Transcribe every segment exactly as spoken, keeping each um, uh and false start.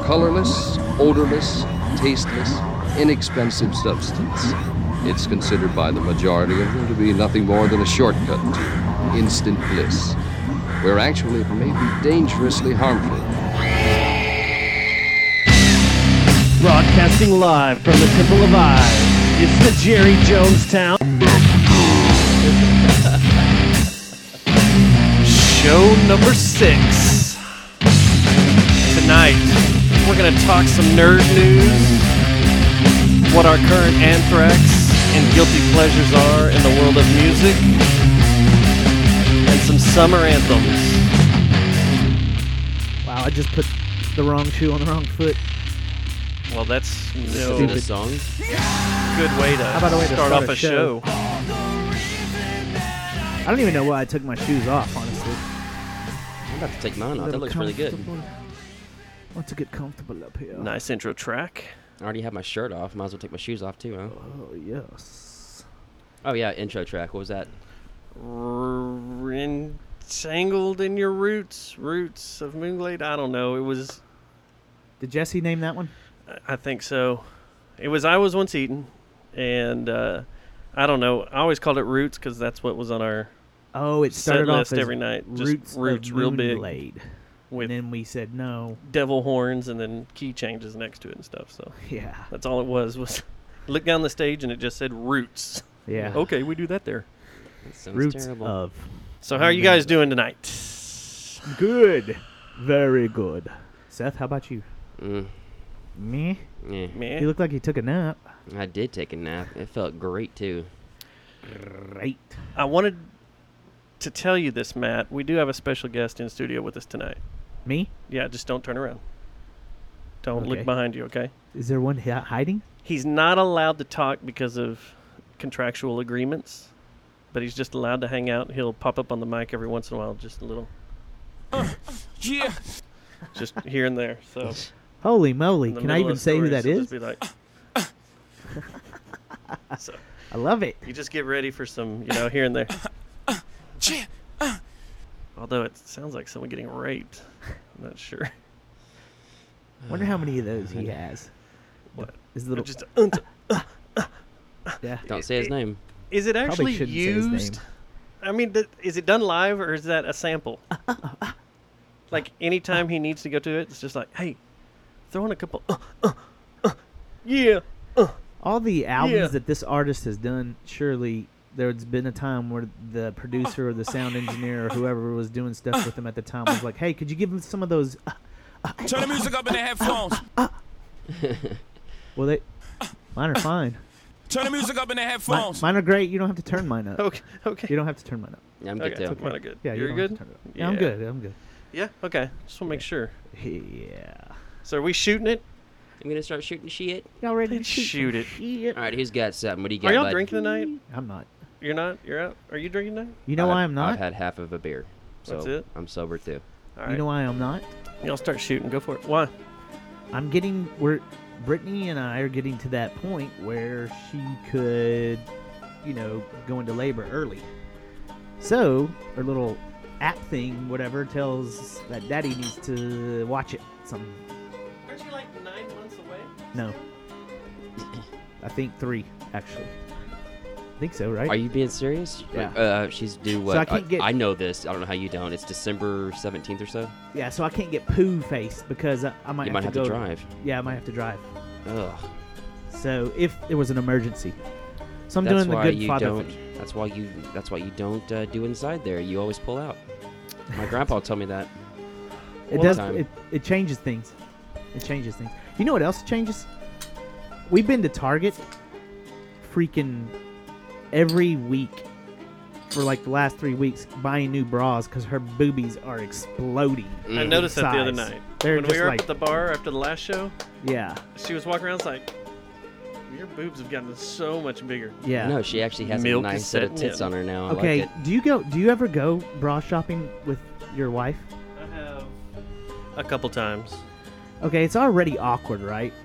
colorless, odorless, tasteless, inexpensive substance. It's considered by the majority of them to be nothing more than a shortcut to instant bliss, where actually it may be dangerously harmful. Broadcasting live from the Temple of Eyes, it's the Jerry Jonestown show number six. Tonight, we're going to talk some nerd news, what our current anthrax and guilty pleasures are in the world of music, and some summer anthems. Wow, I just put the wrong shoe on the wrong foot. Well, that's no Stupid. The song. good way to, How about a way to start, start off a a show. show? I don't even know why I took my shoes off, honestly. I'm about to take mine off. That Little looks really good. comfortable. Want to get comfortable up here. Nice intro track. I already have my shirt off. Might as well take my shoes off too, huh? Oh, yes. Oh yeah, intro track. What was that? R- entangled in your roots, roots of Moonglade. I don't know. It was, Did Jesse name that one? I think so. It was I Was Once Eaten, and uh, I don't know. I always called it Roots because that's what was on our Oh, it set started off list as every night. Just Roots, Roots, of real big, Moonglade. with And then we said no. devil horns and then key changes next to it and stuff. So Yeah. that's all it was. Was look down the stage and it just said Roots. Yeah. Okay, we do that there. That sounds Roots terrible. of. So how are you guys doing tonight? Good. Very good. Seth, how about you? Mm, Me? yeah. Man, You look like you took a nap. I did take a nap. It felt great too. Great. I wanted to tell you this, Matt. We do have a special guest in studio with us tonight. Me? Yeah, just don't turn around. Don't Okay. look behind you, okay? Is there one hi- hiding? He's not allowed to talk because of contractual agreements, but he's just allowed to hang out. He'll pop up on the mic every once in a while, just a little, Yeah. just here and there. So Holy moly. in the Can I middle even of say who stories, that he'll is? just be like, so I love it. you just get ready for some, you know, here and there. Yeah. Although it sounds like someone getting raped. I'm not sure. Wonder how many of those he has. What? His little. Just, uh, Yeah. Don't say his name. is it Probably actually shouldn't say his used? name. I mean, th- is it done live or is that a sample? Like anytime he needs to go to it, it's just like, hey, throw in a couple. Uh, uh, uh, yeah. Uh. All the albums Yeah. that this artist has done, surely there's been a time where the producer or the sound engineer or whoever was doing stuff with him at the time was like, hey, could you give him some of those? Uh, Turn the music up in the headphones. well, they. Mine are fine. Turn the music up in the Mine, headphones. mine are great. You don't have to turn mine up. Okay. Okay. You don't have to turn mine up. Yeah, I'm Okay. good too. Mine are good. Yeah, you You're don't good. have to turn it up. Yeah, I'm Yeah. good. I'm good. Yeah. Okay. Just want to make sure. Yeah. So are we shooting it? I'm gonna start shooting shit. Y'all ready Let's to shoot some it. shit? All right, who's got something? What do you got? Are y'all bud? drinking tonight? I'm not. You're not. You're out. Are you drinking tonight? You know I've- why I'm not? I've had half of a beer, so That's it? I'm sober too. All right. You know why I'm not? Y'all start shooting. Go for it. Why? I'm getting we're Brittany and I are getting to that point where she could, you know, go into labor early. So her little app thing, whatever, tells that daddy needs to watch it. Some Aren't you like nine months away? no, I think three actually. I think so, right? Are you being serious? Yeah. Uh, she's due what? I can't get- I know this. I don't know how you don't. It's December seventeenth or so. Yeah, so I can't get poo faced because I, I might You have might to have go. to drive. Yeah, I might have to drive. Ugh. So if there was an emergency, so I'm That's doing the why good you father don't. thing. That's why you. That's why you don't uh, do inside there. You always pull out. My grandpa told me that. It All does. the time. It, it changes things. It changes things. You know what else changes? We've been to Target freaking every week for like the last three weeks buying new bras because her boobies are exploding. I Mhm. noticed that the other Size. night. They're when just we were like, up at the bar after the last show, yeah, she was walking around. It's like, your boobs have gotten so much bigger. yeah. No, she actually has Milk a is nice set of setting tits in. on her now. I Okay, like it. do you go? Do you ever go bra shopping with your wife? I have a couple times. Okay, it's already awkward, right?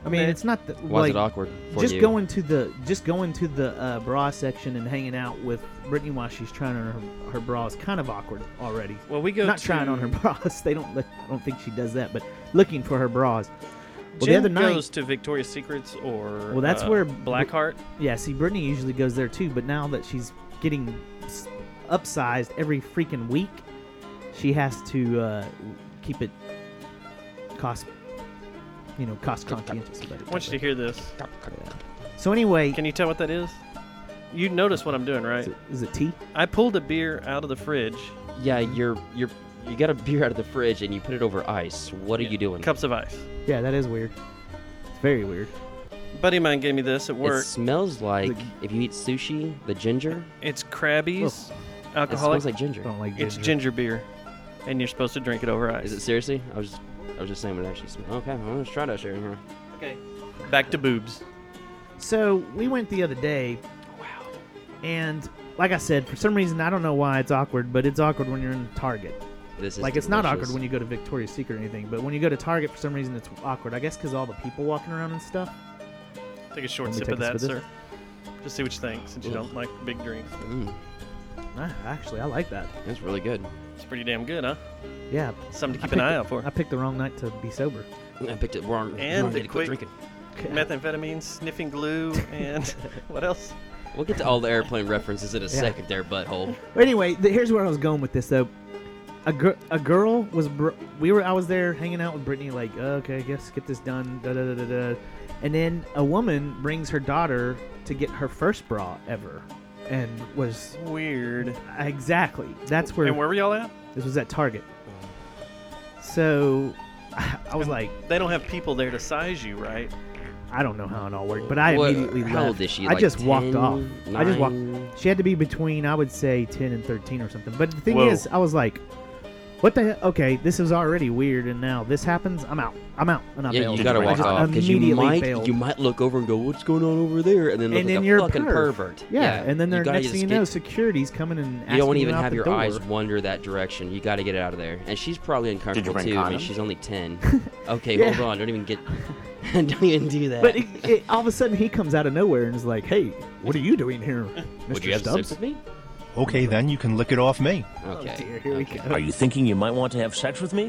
I mean, Eh. it's not the, Why like is it awkward for just you? going to the just going to the uh, bra section and hanging out with Brittany while she's trying on her, her bra is kind of awkward already. Well, we go Not to, trying on her bras. They don't. let- I don't think she does that, but looking for her bras. Well, Jen the other night, goes to Victoria's Secrets or Well, that's uh, where- Blackheart. yeah. See, Brittany usually goes there too, but now that she's getting s- upsized every freaking week, she has to uh, keep it cost, you know, cost conscientious. about it. I want you to hear this. So anyway, Can you tell what that is? You notice what I'm doing, right? is it, is it tea? I pulled a beer out of the fridge. Yeah, you're you're you got a beer out of the fridge and you put it over ice. What are Yeah. you doing? Cups of ice. Yeah, that is weird. It's very weird. A buddy of mine gave me this at It work. smells like The- if you eat sushi, the ginger. It's Krabby's It alcoholic. smells like ginger. I don't like It's ginger. ginger beer, and you're supposed to drink it over ice. Is it seriously? I was I was just saying what it actually smells. Okay, well, let's try that shit here. Okay. Back to boobs. So we went the other day. Wow. And like I said, for some reason I don't know why it's awkward, but it's awkward when you're in Target. This is Like it's not delicious. awkward when you go to Victoria's Secret or anything, but when you go to Target for some reason it's awkward. I guess because all the people walking around and stuff. Take a short Want me sip to of take a that, sip of sir. Just see what you think, since you Ugh. don't like big drinks. Mm, Ah, actually, I like that. that's really good. It's pretty damn good, huh? Yeah. Something to I keep an picked eye the- out for. I picked the wrong night to be sober. I picked it wrong. And wrong the day to quit quick- drinking. Methamphetamine, sniffing glue, and what else? We'll get to all the airplane references in a Yeah. second there, butthole. But anyway, th- here's where I was going with this though. A, gir- a girl was br- we were I was there hanging out with Brittany like oh, okay I guess get this done da da da da da, and then a woman brings her daughter to get her first bra ever, and was Weird. exactly that's where And where were y'all at? this was at Target. So I was like They don't have people there to size you, right? I don't know how it all worked, but I What- immediately how left. old is she? I Like just walked ten, off. I just walked. nine? She had to be between, I would say, ten and thirteen or something. But the thing Whoa. is, I was like, what the hell? Okay, this is already weird, and now this happens. I'm out. I'm out. And I Yeah, bailed. you gotta I walk just off because you immediately might bailed. you might look over and go, "What's going on over there?" And then look And like then a you're a fucking perv. pervert. Yeah, and then you they're gotta next thing just you know, get- security's coming and asking you don't even out have the your door. eyes wander that direction. You got to get it out of there. And she's probably uncomfortable bring too. I mean, condoms? she's only ten. Okay, Yeah. hold on. Don't even get. Don't even do that. But it, it, all of a sudden, he comes out of nowhere and is like, "Hey, what are you doing here, Would Mister you have Stubbs?" sex with me? Okay, then you can lick it off me. Okay. Oh, dear, here we okay. go. Are you thinking you might want to have sex with me?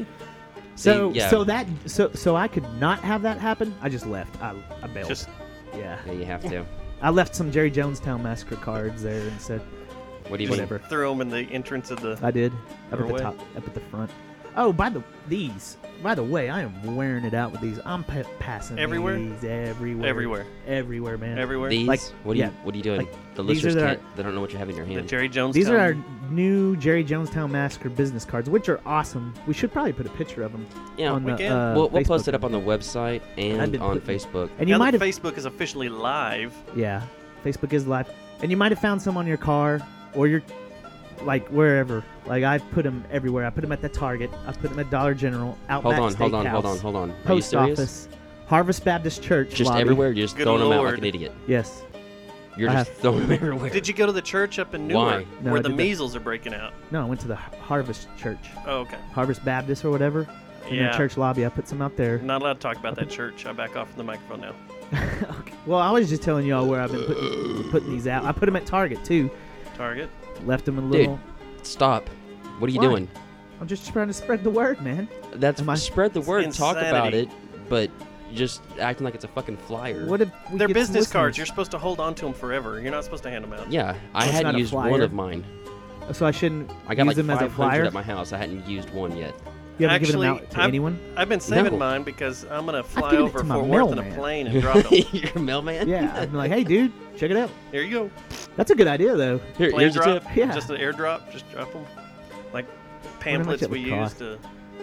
So, See, yeah. so that, so, so I could not have that happen. I just left. I, I bailed. Just yeah. Yeah, you have to. I left some Jerry Jonestown Massacre cards there and said, What do you whatever. throw them in the entrance of the. I did. Up at the Doorway? top, up at the front. Oh, by the these. By the way, I am wearing it out with these. I'm pa- passing Everywhere? these everywhere. Everywhere. Everywhere, man. Everywhere. These? Like, what are you? yeah, What are you doing? like, the these are listeners the- can't. They don't know what you have in your the hand. Jerry Jones. These are our new Jerry Jonestown Massacre business cards, which are awesome. We should probably put a picture of them Yeah, on we the. can. Uh, we'll, we'll post Facebook. it up on the website I've and been on putting- Facebook. And you now might that have, Facebook is officially live. yeah, Facebook is live, and you might have found some on your car or your, like wherever. Like I put them everywhere. I put them at the Target. I put them at Dollar General, Hold Outback on, hold on, hold Steakhouse, on, hold on. Are you Post serious? office, Harvest Baptist Church. Just lobby. everywhere? You're just Good throwing them out like Lord. an idiot. Yes. You're I just have- throwing them everywhere. Did you go to the church up in Why? Newark No, where I the did that. measles are breaking out? No, I went to the Har- Harvest Church, Oh, okay. Harvest Baptist or whatever. In Yeah. their church lobby, I put some out there. Not allowed to talk about that church. I back off from the microphone now. Okay. Well, I was just telling y'all where I've been putting, putting these out. I put them at Target too. Target. Left them a Dude. little. Stop. What are you Why? doing? I'm just trying to spread the word, man. That's Am I- spread the word, talk about insanity. it, but just acting like it's a fucking flyer. What if we They're get some business cards. listeners? You're supposed to hold on to them forever. You're not supposed to hand them out. Yeah, I It's not hadn't a used one flyer. of mine. So I shouldn't I got use like them as a five flyer. hundred at my house. I hadn't used one yet. You haven't given them Actually, out to I'm- anyone? I've been saving No. mine because I'm gonna fly given it over to my Fort Worth in a mailman. plane and drop them. You're a mailman? Yeah. I'm like, hey, dude, check it out. Here you go. That's a good idea, though. Here, Plane here's a drop. tip. Yeah. Just an airdrop. Just drop them. Like much pamphlets it we would use cost. to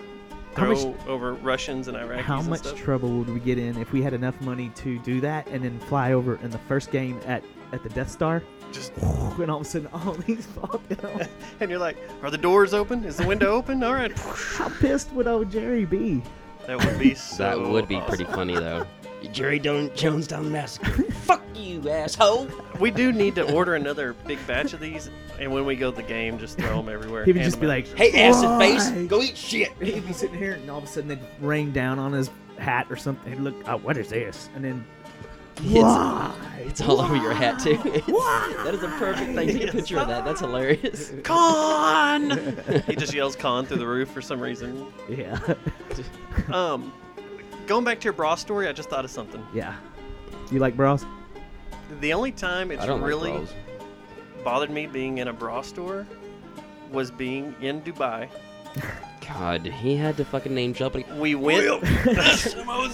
How throw much- over Russians and Iraqis How and much stuff. trouble would we get in if we had enough money to do that and then fly over in the first game at, at the Death Star? Just And all of a sudden, all these fall down. and you're like, are the doors open? Is the window open? All right. How pissed would old Jerry be? That would be so. That would be awesome. pretty funny, though. Jerry Don- Jonestown Massacre. Fuck you, asshole. We do need to order another big batch of these, and when we go to the game, just throw them everywhere. He would Hand just be them like, out. Hey, acid Why? face, go eat shit. He'd be sitting here, and all of a sudden they'd rain down on his hat or something. He'd look, oh, what is this? And then, It's, why? it's all over your hat too. It's, that is a perfect thing. Take a picture of that. That's hilarious. Con! He just yells con through the roof for some reason. Yeah. Um, going back to your bra story, I just thought of something. Yeah. You like bras? The only time it's I don't really like bras. bothered me being in a bra store was being in Dubai. God, he had to fucking name drop. Like, We went. Let's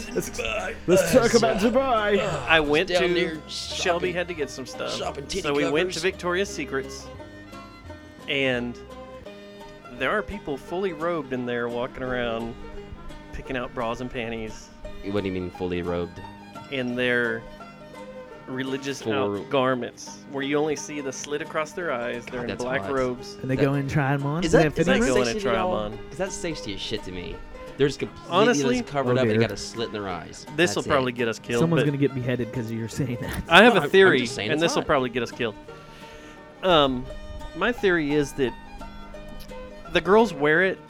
talk about Dubai. I went down to there Shelby shopping- had to get some stuff. shopping titty so we went covers. to Victoria's Secrets, and there are people fully robed in there walking around, picking out bras and panties what do you mean fully robed? in their religious For- out garments, where you only see the slit across their eyes. They're in that's black hot. robes. And they That- go in and try them on. Is Do they that, have is that fitting Go rooms? in and sexy try at 'em all? on. Because that's sexy as shit to me. They're just completely Honestly- just covered Oh, up and they dear. got a slit in their eyes. This will That's probably it. get us killed. Someone's but going to get beheaded because you're saying that. I have No, a I'm- I'm theory, just saying and it's this will hot. probably get us killed. Um, my theory is that the girls wear it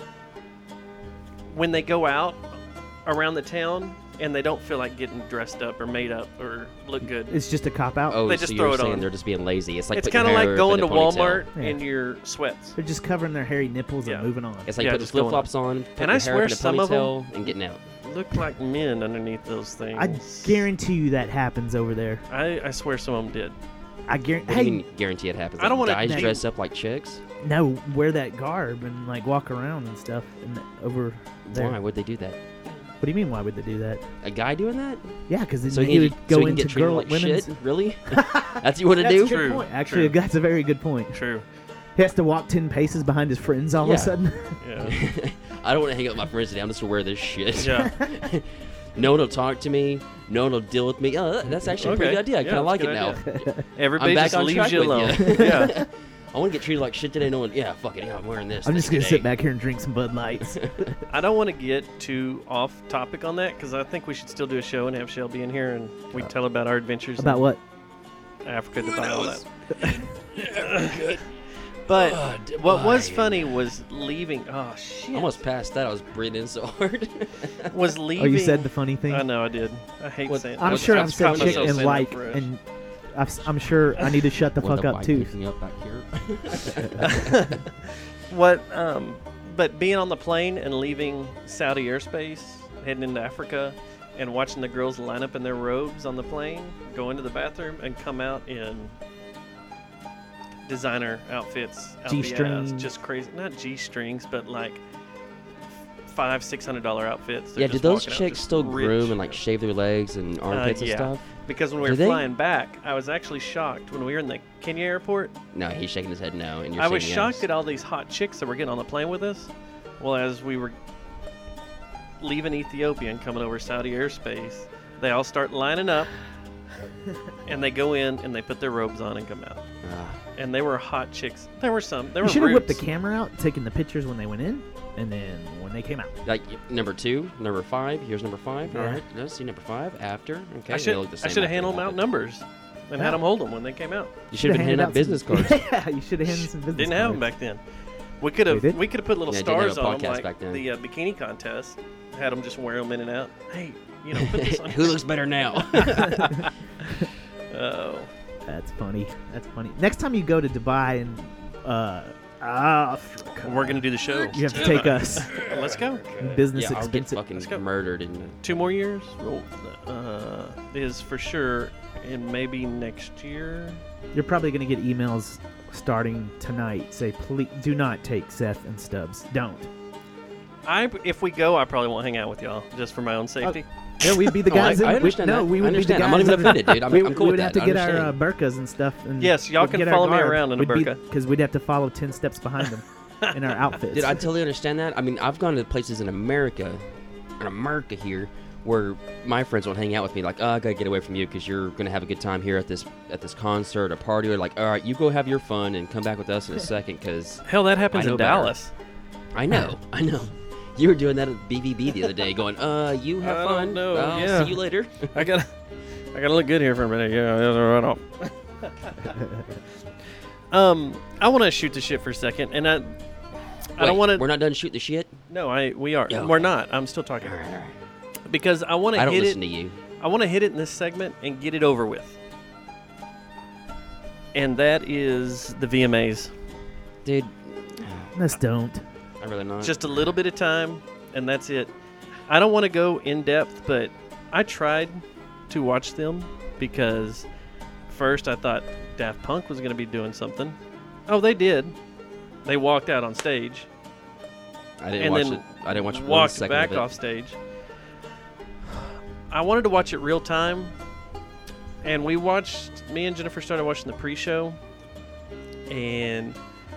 when they go out around the town, and they don't feel like getting dressed up or made up or look good. It's just a cop out. Oh, They so just you're throw it saying on. they're just being lazy. It's like It's kind kind of of like going to in a ponytail. Walmart Yeah. in your sweats. They're just covering their hairy nipples Yeah. and moving on. It's like Yeah, putting just going flip flops on, putting And I your hair swear up in a some of 'em- ponytail and getting out. Look like men underneath those things. I guarantee you that happens over there. I, I swear some of them did. I guarantee. What do Hey, you mean guarantee it happens? I don't Like, wanna guys name- dress up like chicks. no, wear that garb and like walk around and stuff and over there. Why would they do that? What do you mean? Why would they do that? A guy doing that? Yeah, because then So he he, would so go he can into get treated girl like women's. shit? Really? That's what you want to That's do? a good True, point. Actually, true. that's a very good point. True. He has to walk ten paces behind his friends all Yeah. of a sudden. Yeah. I don't want to hang out with my friends today. I'm just gonna wear this shit. yeah. No one will talk to me. No one will deal with me. Oh, that's actually a pretty Okay. good idea. I Yeah, kind of like that's it a good now. Everybody I'm back just on leaves track you with alone. you. yeah. I want to get treated like shit today. No one, yeah, fuck it. Yeah, I'm wearing this. I'm this just gonna today. sit back here and drink some Bud Lights. I don't want to get too off topic on that because I think we should still do a show and have Shelby in here and we tell about our adventures About what? in Africa, Dubai, all that. But Oh, what was Dubai. funny was leaving. Oh shit! I almost passed that. I was breathing in so hard. was Oh, leaving. you said the funny thing. I know I did. I hate What- saying. I'm what- sure I've I'm said caught chick myself and saying that like, for us. and I've, s- I'm sure I need to shut the With fuck a up bike too. picking up back here. What? Um, but being on the plane and leaving Saudi airspace, heading into Africa, and watching the girls line up in their robes on the plane, go into the bathroom, and come out in designer outfits, out the G-string. ass, just crazy. Not g strings, but like five, six hundred dollar outfits. They're Yeah, just did those walking out chicks just still rich. groom and like shave their legs and armpits Uh, yeah. and stuff? Because when we Do were they? flying back, I was actually shocked when we were in the Kenya airport. No, he's shaking his head no, and you're I was saying shocked yes. at all these hot chicks that were getting on the plane with us. Well, as we were leaving Ethiopia and coming over Saudi airspace, they all start lining up, and they go in and they put their robes on and come out. Ah, And they were hot chicks. There were some. There You were should have whipped the roots. camera out, taking the pictures when they went in, and then when they came out. like number two, number five. Here's number five. All Yeah. right, let's see number five after. Okay, I they should look the I same should have after handed them that, out but- numbers and had Yeah. them hold them when they came out. You should have been handing out business cards. Yeah, you should have handed some business Didn't have them cards. back then. We could have We did? we could have put little Yeah, didn't have stars a on them podcast like back then. the uh, bikini contest. Had them just wear them in and out. Hey, you know, put this on. Who looks better now? Oh. That's funny. That's funny. Next time you go to Dubai and uh, Africa, We're gonna do the show. you have to take us. Let's go. Business yeah, I'll get expensive. Let's go. fucking murdered in. Two more years uh, is for sure, and maybe next year. You're probably going to get emails starting tonight. Say, please do not take Seth and Stubbs. Don't. I if we go, I probably won't hang out with y'all just for my own safety. No, we'd be the Oh, I- guys. I in, understand we, no, that. we I would be the understand. guys. I'm not even in- offended, dude. I'm- we, I'm we cool would with have that. to I get our uh, understand. burkas and stuff. And Yes, y'all we'd can get our follow me garb. around in a We'd be- burqa. because we'd have to follow ten steps behind them in our outfits. Dude, I totally understand that. I mean, I've gone to places in America, in America here, where my friends won't hang out with me. Like, oh, I gotta get away from you because you're gonna have a good time here at this at this concert or party. Or like, all right, you go have your fun and come back with us in a second because Hell, that happens I know in better. Dallas. I know, I know. You were doing that at B V B the other day, going, uh, you have I don't fun. know, I'll yeah. see you later. I gotta, I gotta look good here for a minute. Yeah, that's right off. um, I want to shoot the shit for a second, and I, I Wait, don't want We're to. not done shooting the shit. No, I we are. Yeah, We're okay. not. I'm still talking. All right, all right. because I want I to don't hit listen it. to you. I want to hit it in this segment and get it over with. And that is the V M As. Dude, Let's don't. I really not. Just a little bit of time, and that's it. I don't want to go in depth, but I tried to watch them because first I thought Daft Punk was going to be doing something. Oh, they did. They walked out on stage. I didn't and watch then it. I didn't watch one walked second back of it. off stage. I wanted to watch it real time, and we watched. Me and Jennifer started watching the pre-show, and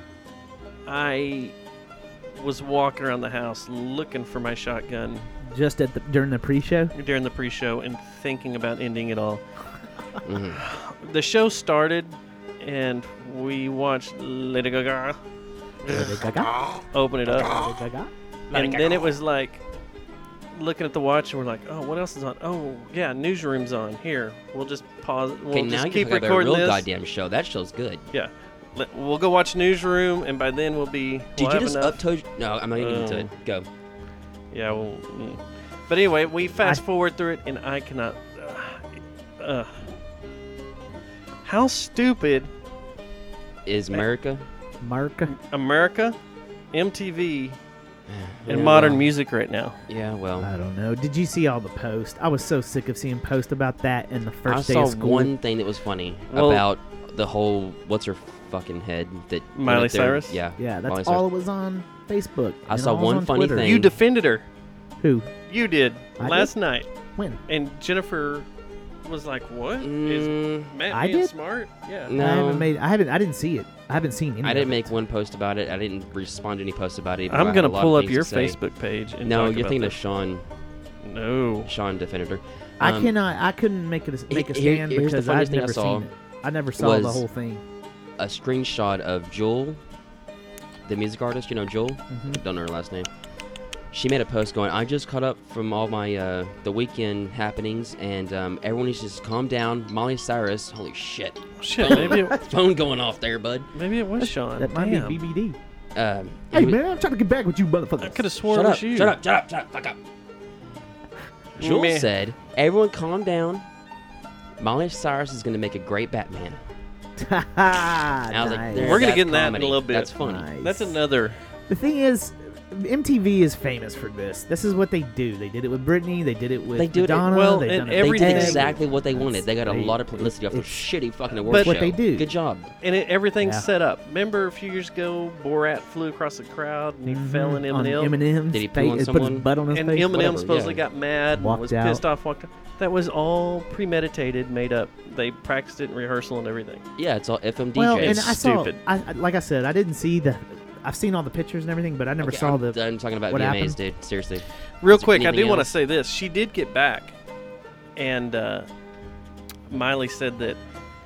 I was walking around the house looking for my shotgun Just at the during the pre-show. during the pre-show and thinking about ending it all. Mhm. The show started, and we watched Lady Gaga Lady Gaga. open it up. Lady Gaga. And then it was like looking at the watch, and we're like, "Oh, what else is on? Oh, yeah, Newsroom's on. Here, we'll just pause. We'll Okay, just now keep you're talking about a recording real this. goddamn show. That show's good. Yeah, Let- we'll go watch Newsroom, and by then we'll be. Did we'll you have just enough. up to? No, I'm not getting into Oh. it. Go. Yeah, well, mm. but anyway, we fast forward through it, and I cannot. Uh, uh, how stupid Is America? Mark. America, M T V, and Yeah, modern well, music right now. Yeah, well, I don't know. Did you see all the posts? I was so sick of seeing posts about that in the I first day saw of school. one thing that was funny Well- about the whole what's her fucking head that Miley went there. Cyrus? Yeah, Yeah, Miley that's Cyrus. all it was on Facebook. I and saw all was one on funny Twitter. thing. You defended her. Who? You did I last did? night, When? and Jennifer was like, "What is Mm, Matt I being did? smart?" Yeah. No. I haven't made. I haven't. I didn't see it. I haven't seen any. I of didn't it. make one post about it. I didn't respond to any posts about it. even though I I'm had gonna a lot pull of up things your to say. Facebook page and No, talk you're about thinking this. of Sean. No. Sean defended her. I Um, cannot. I couldn't make it. A, make a here- stand here's the because funniest I've thing I never saw seen it. I never saw the was- whole thing. A screenshot of Jewel, the music artist. You know Jewel. Mhm. Don't know her last name. She made a post going, I just caught up from all my uh, the weekend happenings, and um, everyone needs to just calm down. Miley Cyrus, holy shit, Shit, maybe it, phone going off there, bud. maybe it was Sean. That might Damn. be B B D. Um, Hey he was- man, I'm trying to get back with you, motherfucker. I could have sworn shut it up, was you. shut up, shut up, shut up, fuck up. Jewel Man. said, everyone calm down. Miley Cyrus is going to make a great Batman. I I was like, there- We're gonna that's get in that in a comedy. little bit. That's funny. Nice. That's another. The thing is, M T V is famous for this. This is what they do. They did it with Britney. They did it with They do it- Madonna. well, they've and done it They with everything- did Ted. exactly what they wanted. They got a They- lot of publicity off their it's- shitty fucking award But- show. what they do. Good job. And it, everything's Yeah. set up. Remember a few years ago, Borat flew across the crowd and he Mhm. fell in On Eminem. Eminem's Did he poo face, on put someone? his butt on his And face. Eminem Whatever, supposedly yeah. got mad and Walked was out. pissed off, walked out. That was all premeditated, made up. They practiced it in rehearsal and everything. Yeah, it's all F M D Js. Well, and It's I saw, stupid. I, I- like I said, I didn't see the. I've seen all the pictures and everything, but I never Okay, saw I'm the. done talking about what V M As, happened? dude. Seriously. Real Is there quick, I anything do want to else? say this. She did get back, and uh, Miley said that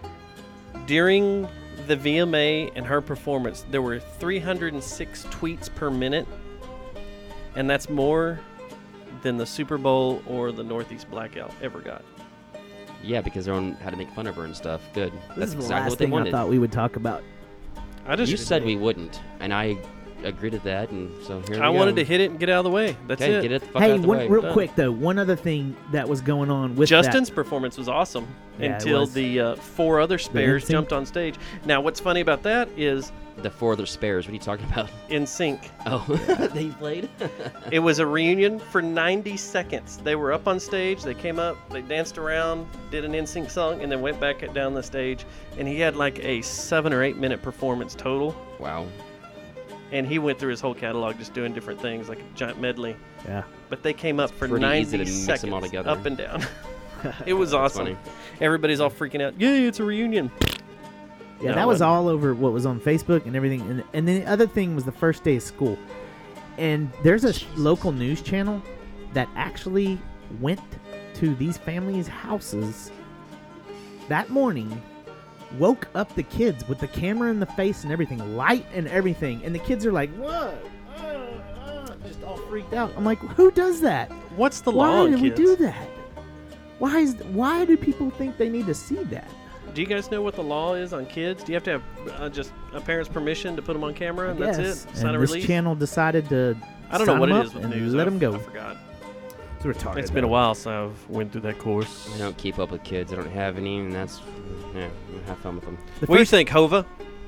during the V M A and her performance, there were three hundred six tweets per minute, and that's more than the Super Bowl or the Northeast Blackout ever got. Yeah, because everyone had to make fun of her and stuff. Good. This That's is the exactly last what they thing I wanted. thought we would talk about. I just You said we wouldn't, and I agreed to that, and so here I we wanted go. to hit it and get out of the way. That's Okay, it. get it the fuck Hey, out the one, way. real Done. quick though, one other thing that was going on with Justin's that, performance was awesome Yeah, it until was. the uh, four other spares NSYNC? jumped on stage. Now, what's funny about that is The four other spares. What are you talking about? In Sync. Oh, they played? It was a reunion for ninety seconds. They were up on stage. They came up, they danced around, did an N Sync song, and then went back down the stage. And he had like a seven or eight minute performance total. Wow. And he went through his whole catalog just doing different things, like a giant medley. Yeah. But they came up for pretty easy ninety to mix seconds, them all together. up and down. It was That's awesome. funny. Everybody's all freaking out. Yay, it's a reunion. Yeah, No, that it was wasn't. all over what was on Facebook and everything. And, and then the other thing was the first day of school. And there's a local news channel that actually went to these families' houses that morning, woke up the kids with the camera in the face and everything, light and everything. And the kids are like, what? Uh, uh, just all freaked out. I'm like, who does that? What's the Why law on did we kids? do that? Why is why do people think they need to see that? Do you guys know what the law is on kids? Do you have to have uh, just a parent's permission to put them on camera, and Yes. that's it? Sign and a this release. channel decided to I don't know sign what them it up is with and news. let I, them go. I forgot. It's retarded. It's been a though. while since I've went through that course. I don't keep up with kids. I don't have any, and that's yeah. Have fun with them. The What do you first- think, Hova?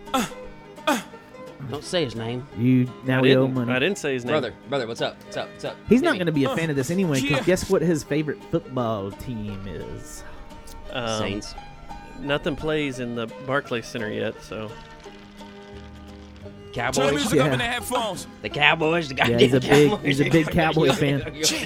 Don't say his name, You now I we owe didn't, money. I didn't say his name. brother. Brother, what's up? What's up? What's up? He's Hit not me. going to be a fan of this anyway. Because yeah. guess what his favorite football team is? Um, Saints. Nothing plays in the Barclays Center yet, so Turn the Cowboys. music Yeah. up in the headphones. The Cowboys. The goddamn he's a big- Cowboys. he's a big Cowboy fan.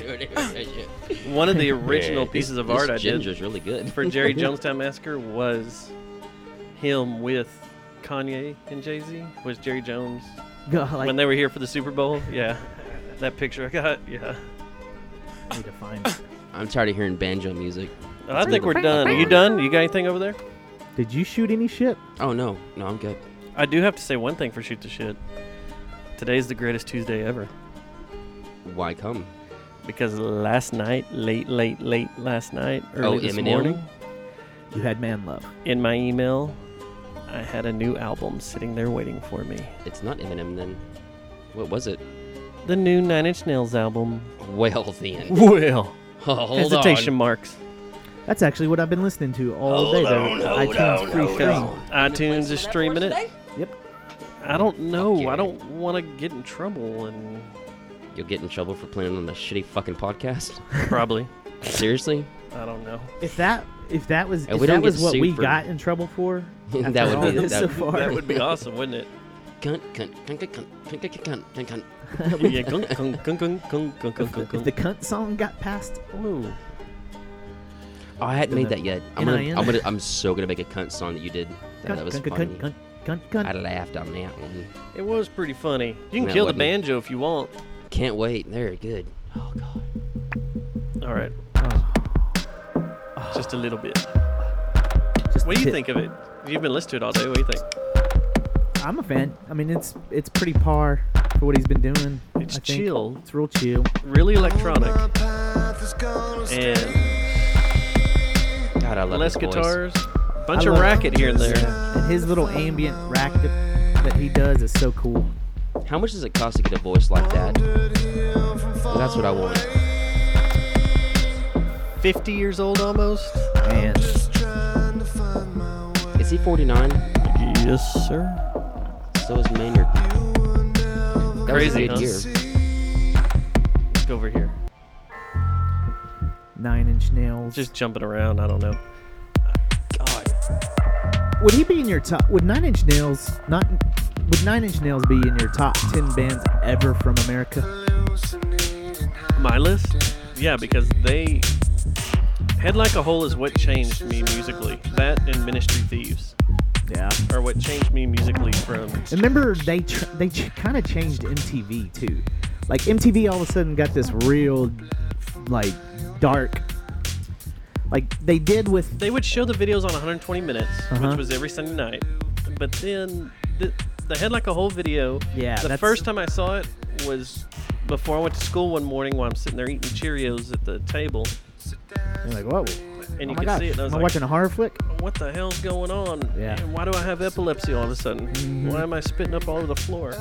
one of the original pieces of This art I did ginger's really good. for Jerry Jonestown Massacre was him with Kanye and Jay-Z. Was Jerry Jones Go, like, when they were here for the Super Bowl? Yeah, that picture I got. Yeah, I need to find it. I'm tired of hearing banjo music. I think we're done. Are you done? You got anything over there? Did you shoot any shit? Oh no, no, I'm good. I do have to say one thing for Shoot the Shit. Today's the greatest Tuesday ever. Why come? Because last night, late, late, late last night, early Oh, this Eminem? morning, You had man love. in my email, I had a new album sitting there waiting for me. It's not Eminem then. What was it? The new Nine Inch Nails album. Well then. Well, Oh, hold hesitation on. marks. That's actually what I've been listening to all Hold day. on, The hold iTunes on, free hold stream. on. iTunes is streaming it. Yep. I don't know. Fuck I yeah. don't want to get in trouble, and You'll get in trouble for playing on a shitty fucking podcast. probably. Seriously? I don't know. If that if that was And if we don't that was get what sued we for- got in trouble for, That after would all be- this that so would- far, That would be awesome, wouldn't it? Cunt, cunt, cunt, cunt, cunt, cunt, cunt, cunt, cunt, cunt. Yeah, gung, gung, gung, gung, gung, gung, gung, if, the, gung, if the gung. cunt song got passed, Ooh. Oh, I hadn't made that yet. I'm gonna, N I N? I'm gonna, I'm so gonna make a cunt song that you did. That, cunt, that was cunt, funny. cunt, cunt, cunt, cunt, I cunt. laughed on that one. It was pretty funny. You can That kill the wasn't- banjo if you want. Can't wait. Very good. Oh god. All right. Oh, Just a little bit. just What do you tip. think of it? You've been listening to it all day. What do you think? I'm a fan. I mean, it's it's pretty par for what he's been doing. It's I think. chill. It's real chill. Really electronic. And God, I love less his voice. guitars. Bunch I of love- racket here and there. And his little ambient rack that, that he does is so cool. How much does it cost to get a voice like that? 'Cause that's what I want. fifty years old almost. And Is he forty-nine? Yes, sir. So is Maynard. That Crazy, was a good huh? year. Let's go over here. Nine Inch Nails. Just jumping around. I don't know. God. Would he be in your top? Would Nine Inch Nails not? Would Nine Inch Nails be in your top ten bands ever from America? My list? Yeah, because they. Head Like a Hole is what changed me musically. That and Ministry Thieves Yeah. are what changed me musically from. Remember they tr- they ch- kind of changed M T V too. Like M T V all of a sudden got this real like dark. Like they did with They would show the videos on one hundred twenty minutes, Uh-huh. which was every Sunday night. But then the, the Head Like a Hole video, Yeah, the that's- first time I saw it was before I went to school one morning while I'm sitting there eating Cheerios at the table. You're like, whoa. And Oh you my could gosh, see it. And I was am I like, watching a horror flick? what the hell's going on? Yeah. And why do I have epilepsy all of a sudden? Mhm. Why am I spitting up all over the floor?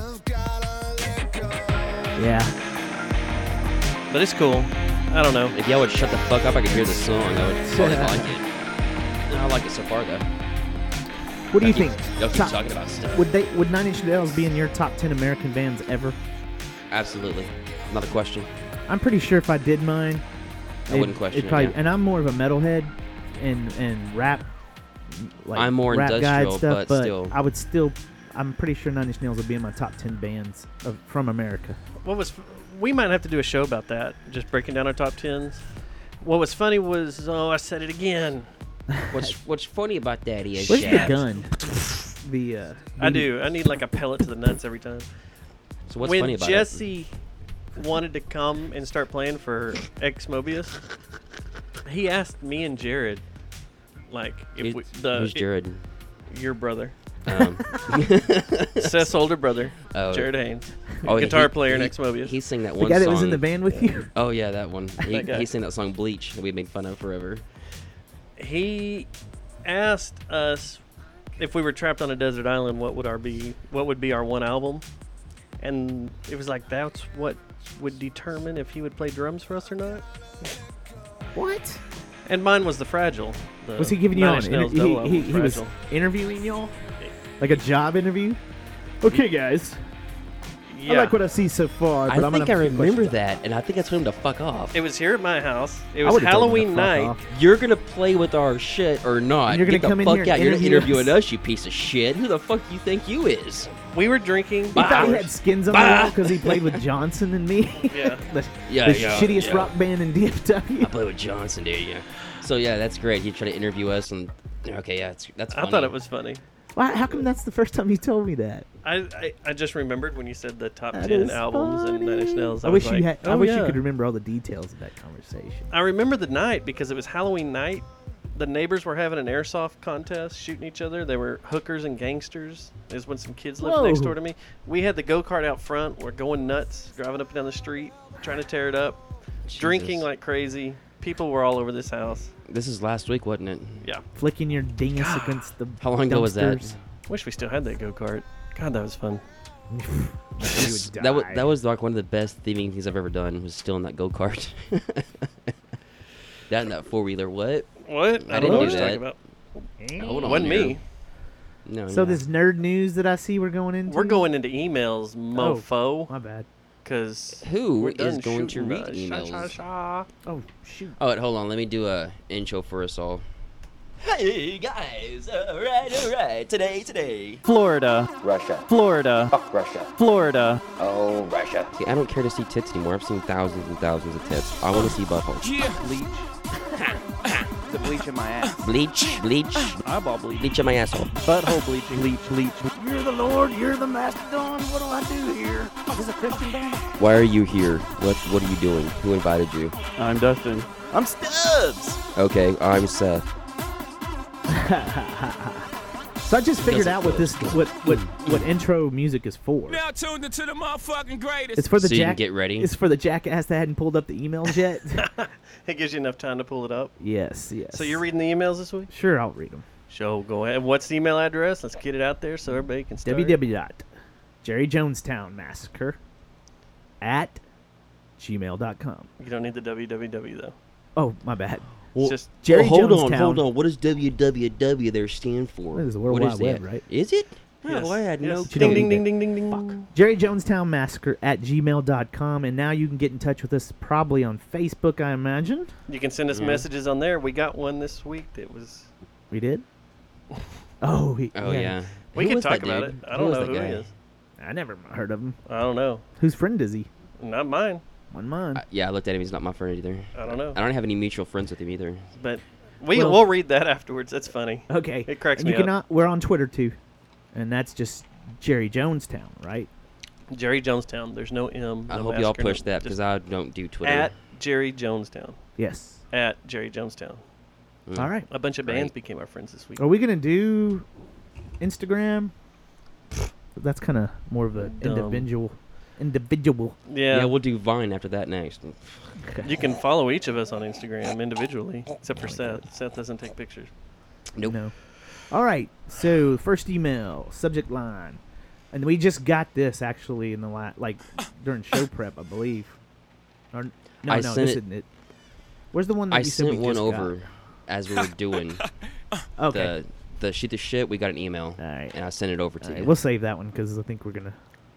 Yeah. But it's cool. I don't know. If y'all would shut the fuck up, I could hear the song. I would probably like it. I like it so far, though. What do you Y'all keep- think? Y'all keep Top- talking about stuff. Would they? Would Nine Inch Nails be in your top ten American bands ever? Absolutely. Not a question. I'm pretty sure if I did mine, I wouldn't question it'd it, probably, yeah. And I'm more of a metalhead and and rap. Like I'm more rap guide industrial, stuff, but still. I would still. I'm pretty sure Nine Inch Nails would be in my top ten bands of, from America. What was we might have to do a show about that, just breaking down our top tens. What was funny was, oh, I said it again. What's What's funny about that is Where's Shaq. the gun? The uh, I the- do. I need like a pellet to the nuts every time. So what's when funny about Jesse wanted to come and start playing for Ex Mobius, he asked me and Jared, like, it? if Who's, we, the who's Jared? your brother, Um, Seth's older brother, oh, Jared Haynes, oh, guitar he- player in he- Ex Mobius. He sang that the one guy song. that was in the band with you. Oh yeah, that one. He, That guy. he sang that song "Bleach" that we made fun of forever. He asked us if we were trapped on a desert island, what would our be what would be our one album? and it was like that's what would determine if he would play drums for us or not. What? And mine was the Fragile. The Was he giving you Nine on? Inch Inter- Nails he, double he, album, he was Fragile. interviewing y'all? Like a job interview? Okay, guys. Yeah. I like what I see so far, but I I'm gonna think I have a few remember questions. that, and I think I told him to fuck off. It was here at my house. It I was would've told him to Halloween fuck night. off. You're gonna play with our shit or not? And you're gonna Get the come in fuck here and out. You're not interview interviewing us? us, you piece of shit. Who the fuck do you think you is? We were drinking. He thought he Bah. had skins on the Bah. wall because he played with Johnson and me. Yeah. the Yeah, the yeah, shittiest yeah. rock band in D F W. I play with Johnson, dude. Yeah. So yeah, that's great. He tried to interview us, and okay, yeah, it's, that's. I Funny. thought it was funny. Why, how come that's the first time you told me that? I, I, I just remembered when you said the top That ten is albums and Nine Inch funny. Nails. I, I, wish was you like, had. I oh, wish yeah. you could remember all the details of that conversation. I remember the night because it was Halloween night. The neighbors were having an airsoft contest, shooting each other. They were hookers and gangsters. It was when some kids lived Whoa. next door to me. We had the go-kart out front. We're going nuts, driving up and down the street, trying to tear it up, drinking Jesus. like crazy. People were all over this house. This is last week, wasn't it? Yeah. Flicking your dingus against the How long ago was that? dumpsters. Wish we still had that go-kart. God, that was fun. You would That was die. that was like one of the best theming things I've ever done. Was still in that go kart. That and that four wheeler. What? What? I I, don't didn't know do what you're talking that. about. Hold on Wasn't here. me. No. So no. this nerd news that I see we're going into. We're going into emails, mofo, My bad. because Who we're is done going to shooting read the emails? sha-sha-sha. Oh shoot. Oh, wait, hold on. Let me do a intro for us all. Hey guys! All right, all right. Today, today. Florida, Russia. Florida, Fuck Russia. Florida. Oh, Russia. See, I don't care to see tits anymore. I've seen thousands and thousands of tits. I want to see buttholes. Yeah. Bleach. The bleach in my ass. Bleach, bleach, Eyeball bleach. bleach on my asshole. Butthole bleaching. Bleach, bleach. You're the Lord. You're the Mastodon. What do I do here? Is this a Christian band? Why are you here? What What are you doing? Who invited you? I'm Dustin. I'm Stubbs. Okay, I'm Seth. So I just figured Doesn't out what fit. this what what what intro music is for. Now tuned into the motherfucking greatest. It's for the So you can jack. get ready? It's for the jackass that hadn't pulled up the emails yet. It gives you enough time to pull it up. yes, yes. So you're reading the emails this week? Sure, I'll read them. Sure, go ahead. What's the email address? Let's get it out there so everybody can start. w w w dot jerry jonestown massacre at gmail dot com. You don't need the www though. Oh, my bad. It's just Jerry hold Jonestown. on, hold on. What does W W W there stand for? That is the World What Wide is Web, that? right? Is it? yes. Oh, I had no yes. clue. Ding ding ding ding ding ding. Fuck. Jerry Jonestown Massacre at gmail dot com. And now you can get in touch with us probably on Facebook, I imagine. You can send us Yeah. messages on there. We got one this week that was. We did? Oh, he, Oh yeah. We Who can was talk that about dude? it. I don't was know that who guy? he is. I never heard of him. I don't know. Whose friend is he? Not mine. One mine. Uh, yeah, I looked at him. He's not my friend either. I don't know. I don't have any mutual friends with him either. But we Well- we'll read that afterwards. That's funny. Okay. It cracks and me you can up. al- We're on Twitter too, and that's just Jerry Jonestown, right? Jerry Jonestown. There's no M. I no hope y'all massacre, no- push that just because I don't do Twitter. at Jerry Jonestown. Yes. At Jerry Jonestown. Mm. All right. A bunch of Great. bands became our friends this week. Are we gonna do Instagram? That's kind of more of an Dumb. individual. Individual. Yeah. Yeah, we'll do Vine after that next. You can follow each of us on Instagram individually, except for Seth. Seth doesn't take pictures. Nope. No. All right. So first email, subject line, and we just got this actually in the la- like during show prep, I believe. Or, no, I no, sent this it- isn't it. Where's the one that I you said we sent one just over as we were doing got? Okay. the the shoot the shit. We got an email, All right. and I sent it over All to right, you. We'll save that one because I think we're gonna.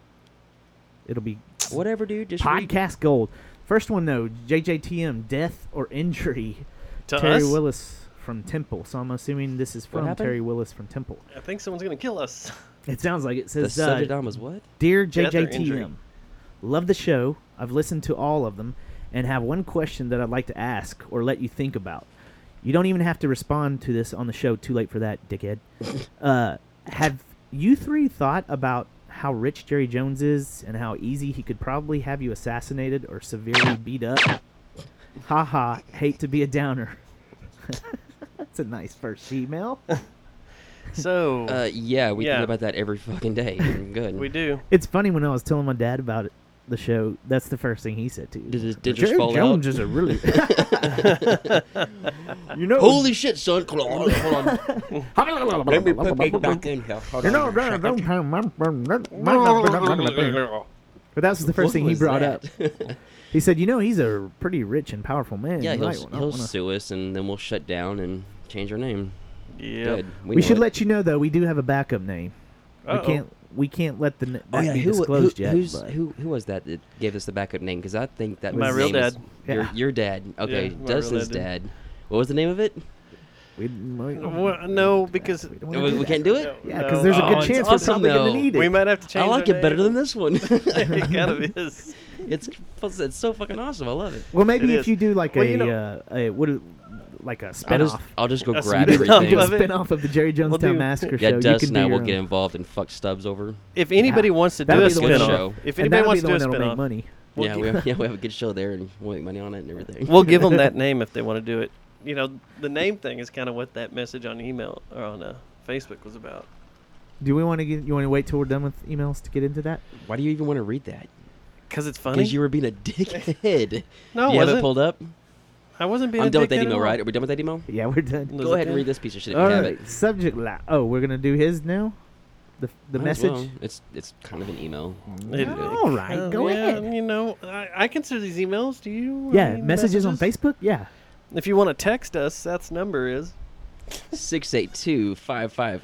It'll be Whatever, dude. Just read. podcast gold. First one though, J J T M, death or injury. To Terry us, Willis from Temple. So I'm assuming this is from happened? Terry Willis from Temple. I think someone's gonna kill us. It sounds like it The says, subject uh, line was what? Dear Death or J J T injury. M, love the show. I've listened to all of them and have one question that I'd like to ask or let you think about. You don't even have to respond to this on the show. Too late for that, dickhead. uh, have you three thought about how rich Jerry Jones is and how easy he could probably have you assassinated or severely beat up? Ha ha, hate to be a downer. That's a nice first email. So Uh, yeah, we Yeah. think about that every fucking day. Good. we do. It's funny when I was telling my dad about it, the show, that's the first thing he said to you. Did it- did it Jerry just fall Jones out? is a really... you know... Holy shit, son! Hold on, hold on. Let me put me back in here. Hold You know, on a second. But that was the first What thing he was brought that? up. He said, "You know, he's a pretty rich and powerful man. Yeah, You he'll, might s- not he'll wanna-" sue us, and then we'll shut down and change our name. Yeah. Good. We, know should it. let you know though. We do have a backup name. Uh-oh. We can't. We can't let the n- Oh that yeah, be who, disclosed who, yet. who's, but- who who was that that gave us the backup name? Because I think that My his real name is- dad. Your, Yeah. your dad. Okay, Yeah, my Dustin's real dad dad. What was the name of it? We, we, Well, no, because we don't wanna We, do we that. can't do it. Yeah, because there's a Oh, good it's chance awesome, we're probably though. going to need it. we might have to change. I like our it better name. than this one. It kind of is. it's it's so fucking awesome. I love it. well, maybe It if is. you do like Well, a, you know- uh, a what, do- like a I'll spinoff. just I'll just go A grab spin-off do everything. a of it. spinoff of the Jerry We'll Jonestown do- Massacre Yeah, show. Dust you can and I do your will get own. involved and fuck Stubbs over. If anybody Yeah. wants to do That'll a be the one spin-off, that'll- if And anybody that'll wants be to the do a one that'll make spin-off, money. we'll, yeah, gi- we have, yeah, we have a good show there, and we'll make money on it and everything. we'll give them that name if they want to do it. You know, the name thing is kind of what that message on email or on uh, Facebook was about. Do we want to get? You want to wait till we're done with emails to get into that? Why do you even want to read that? Because it's funny. Because you were being a dickhead. no, Do it you have it wasn't. pulled up? I wasn't being I'm a done with that dickhead at email, all. right? Are we done with that email? Yeah, we're done. Was Go it ahead and good? read this piece of shit if All you have right. it. Subject line. Oh, we're gonna do his now. The the Might as message. well. It's it's kind of an email. It- All right, Uh, go yeah, ahead. You know, I, I consider these emails. Do you? I Yeah, mean, messages, on Facebook. Yeah. If you want to text us, that's number is. Six eight two five five.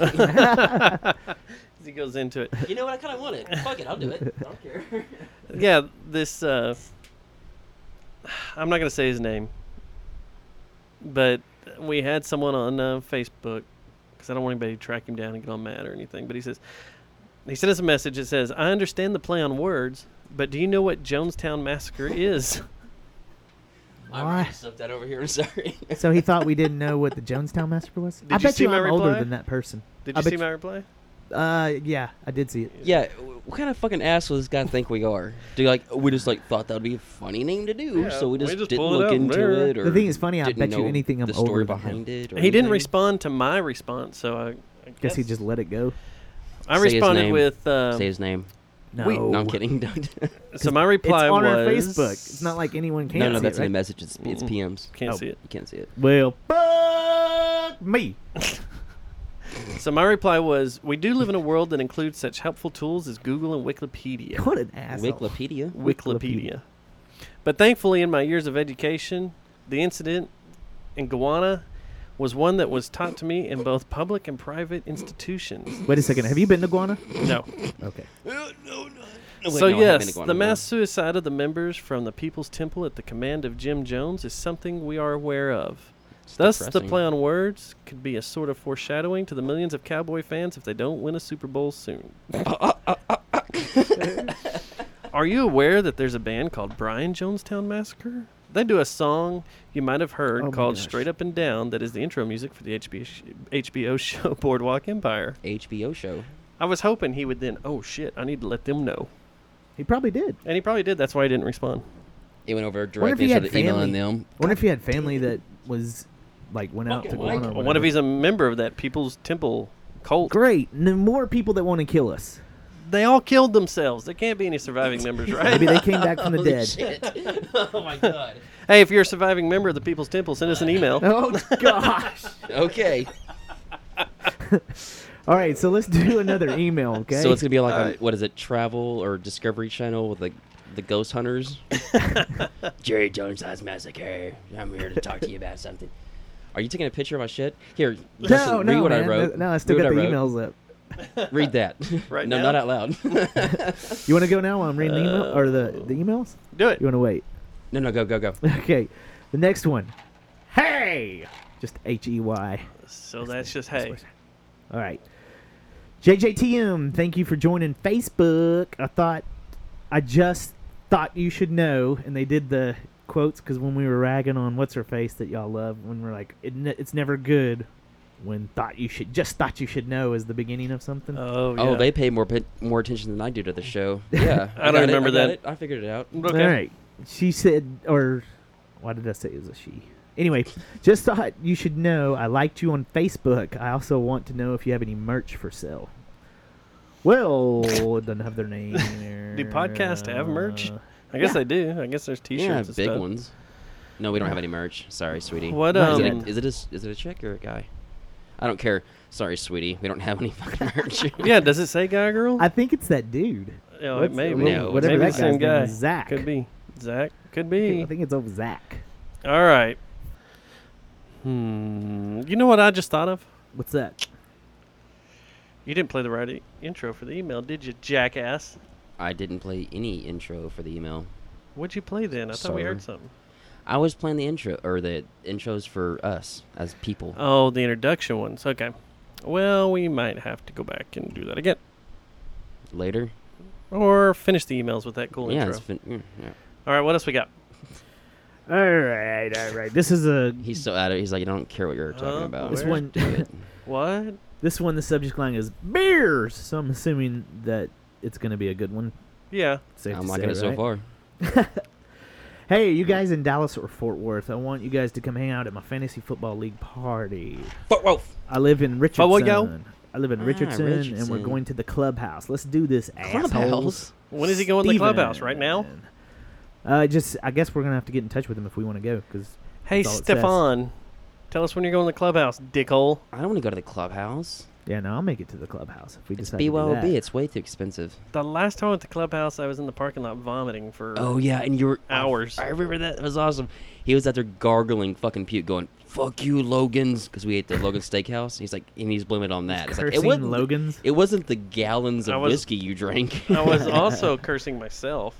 He goes into it. You know what? I kind of want it. Fuck it, I'll do it. I don't care. Yeah, this. Uh, I'm not gonna say his name, but we had someone on uh, Facebook because I don't want anybody to track him down and get all mad or anything. But he says he sent us a message that says, "I understand the play on words, but do you know what Jonestown Massacre is?" I Why? already stuffed that over here. I'm sorry. So he thought we didn't know what the Jonestown Massacre was. Did I you bet see you my I'm older reply? than that person. Did I you bet see you- my reply? Uh, yeah, I did see it. Yeah, what kind of fucking asshole does this guy think we are? Do you like we just like thought that would be a funny name to do, Yeah, so we we just, just didn't pulled it look out into there. it? Or The thing is funny, I didn't bet you know anything I'm the older story than behind him. it. Or He didn't anything? respond to my response, so I, I Guess guess he just let it go. I Say his responded name. with. Um, Say his name. No, We- No, I'm kidding. Don't. so my It's reply on was our Facebook. It's not like anyone can no, see no, that's it, in right? the message. It's, it's Mm-mm. P Ms. Can't Oh. see it. You can't see it. Well, fuck me. So my reply was, "We do live in a world that includes such helpful tools as Google and Wikipedia." What an asshole. Wikipedia. Wikipedia. But thankfully, in my years of education, the incident in Guyana was one that was taught to me in both public and private institutions. Wait a second. Have you been to Guana? No. Okay. Oh, so wait, no, I haven't been yes, to Guana the before. mass suicide of the members from the People's Temple at the command of Jim Jones is something we are aware of. It's Thus, the depressing. play on words could be a sort of foreshadowing to the millions of Cowboy fans if they don't win a Super Bowl soon. Are you aware that there's a band called Brian Jonestown Massacre? They do a song you might have heard Oh my called gosh. Straight Up and Down that is the intro music for the H B O, sh- H B O show Boardwalk Empire. H B O show. I was hoping he would then, oh shit, I need to let them know. He probably did. And he probably did. That's why he didn't respond. He went over Wonder if directly he instead had of emailing family. them. I wonder if he had family that was, like, went out to Fucking Guana. like- or What if whatever. he's a member of that People's Temple cult? Great. No more people that want to kill us. They all killed themselves. There can't be any surviving members, right? Maybe they came back from the Holy dead. shit. Oh my god. Hey, if you're a surviving member of the People's Temple, send us an email. Oh, gosh. Okay. All right, so let's do another email, okay? So it's gonna be like on, Alright. what is it, Travel or Discovery Channel with the the ghost hunters? Jerry Jonestown Massacre. I'm here to talk to you about something. Are you taking a picture of my shit? Here, no, listen, read no, what man. I wrote. No, I still Read got the what I wrote. emails up. Read that. Right no, now? not out loud. You want to go now while I'm reading the email or the, the emails? Do it. You want to wait? no, no, go, go, go. Okay, the next one. Hey, just H E Y. So that's just hey. All right. J J T M, thank you for joining Facebook. I thought, I just thought you should know, and they did the quotes because when we were ragging on what's her face that y'all love, when we're like, it ne- it's never good when thought you should, just thought you should know is the beginning of something. Oh, yeah. Oh, they pay more pa- more attention than I do to the show. Yeah, I don't got it, remember I got that. it. I figured it out. Okay. All right. She said, or why did I say it was a she? Anyway, just thought you should know I liked you on Facebook. I also want to know if you have any merch for sale. Well, it doesn't have their name there. Do podcasts have merch? Uh, I guess Yeah. they do. I guess there's T-shirts Yeah, and big stuff. ones. No, we don't have any merch. Sorry, sweetie. What, Not Is um, it, yet. a, is it a s- is it a chick or a guy? I don't care. Sorry, sweetie. We don't have any fucking merch. Yeah, does it say guy or girl? I think it's that dude. Oh, What's- it may be. No, whatever Maybe that the same guy's name guy. is, Zach. Could be. Zach. Could I be. think it's over Zach. All right. Hmm. You know what I just thought of? What's that? You didn't play the right e- intro for the email, did you, jackass? I didn't play any intro for the email. What'd you play then? I thought we Sorry. heard something. I was playing the intro or the intros for us as people. Oh, the introduction ones. Okay. Well, we might have to go back and do that again. Later. Or finish the emails with that cool yeah, intro. it's fin- mm, yeah. All right, what else we got? All right, all right. This is a He's so out of it. He's like, I don't care what you're talking Uh, about. this where? one. Do it. What? This one, the subject line is beers. So I'm assuming that it's going to be a good one. Yeah. Safe I'm to liking say, it so right? far. Hey, you guys in Dallas or Fort Worth, I want you guys to come hang out at my fantasy football league party. Fort Worth. I live in Richardson. we go? I live in Ah, Richardson, and we're Richardson. going to the clubhouse. Let's do this, assholes. Clubhouse? When is he going to the clubhouse? Right now? Steven. Uh, just I guess we're gonna have to get in touch with him if we want to go. Cause Hey, That's all it says. Stefan. Tell us when you're going to the clubhouse, dickhole. I don't want to go to the clubhouse. yeah, no, I'll make it to the clubhouse if we It's decide B Y to O do B. that. It's way too expensive. The last time I went to the clubhouse, I was in the parking lot vomiting for Oh yeah, and you were hours. I remember that. It was awesome. He was out there gargling fucking puke, going "fuck you, Logan's," because we ate the Logan Steakhouse. He's like, and he's blaming it on that. It's like it Cursing wasn't Logan's. It wasn't the gallons I of was- whiskey you drank. I was also cursing myself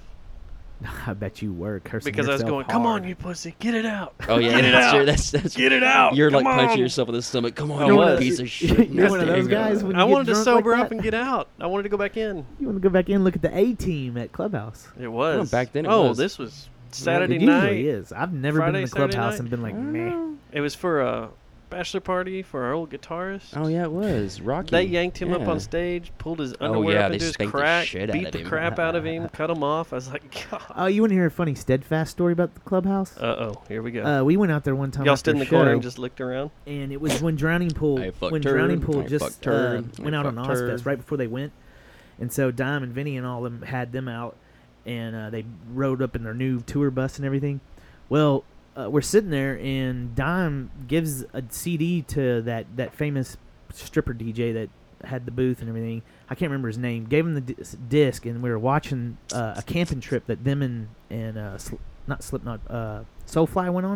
I bet you were cursing because I was yourself going, "Come on, hard. you pussy, get it out." Oh yeah, Get it that's out. true. That's that's Get it out. You're like Come punching on. yourself in the stomach. Come on, I you was. piece of shit. You're one of There those you go. guys when you I get wanted to drunk sober like up that. and get out. I wanted to go back in. You want to go back in and look at the A team at clubhouse. It was. back then it oh, was. this was Saturday it usually night. is. I've never Friday, been in the Saturday clubhouse night? and been like, meh. It was for a bachelor party for our old guitarist. Oh yeah, it was Rocky. They yanked him up Yeah. on stage, pulled his Oh, underwear yeah, up they into his spanked the crack, shit out beat of the him. crap out of him, cut him off. I was like, God. Oh, you want to hear a funny steadfast story about the clubhouse? Uh oh, here we go. Uh, we went out there one time. Y'all after stood in a the corner show, and just looked around. and it was when Drowning Pool I fucked when her, Drowning Pool I just fucked her, uh, I went out on fucked her. Ozfest right before they went, and so Dime and Vinny and all of them had them out, and uh, they rode up in their new tour bus and everything. Well, uh, we're sitting there, and Dime gives a C D to that that famous stripper D J that had the booth and everything. I can't remember his name. Gave him the di- disc, and we were watching uh, a camping trip that them and and uh, Sl- not Slipknot, uh, Soulfly went on.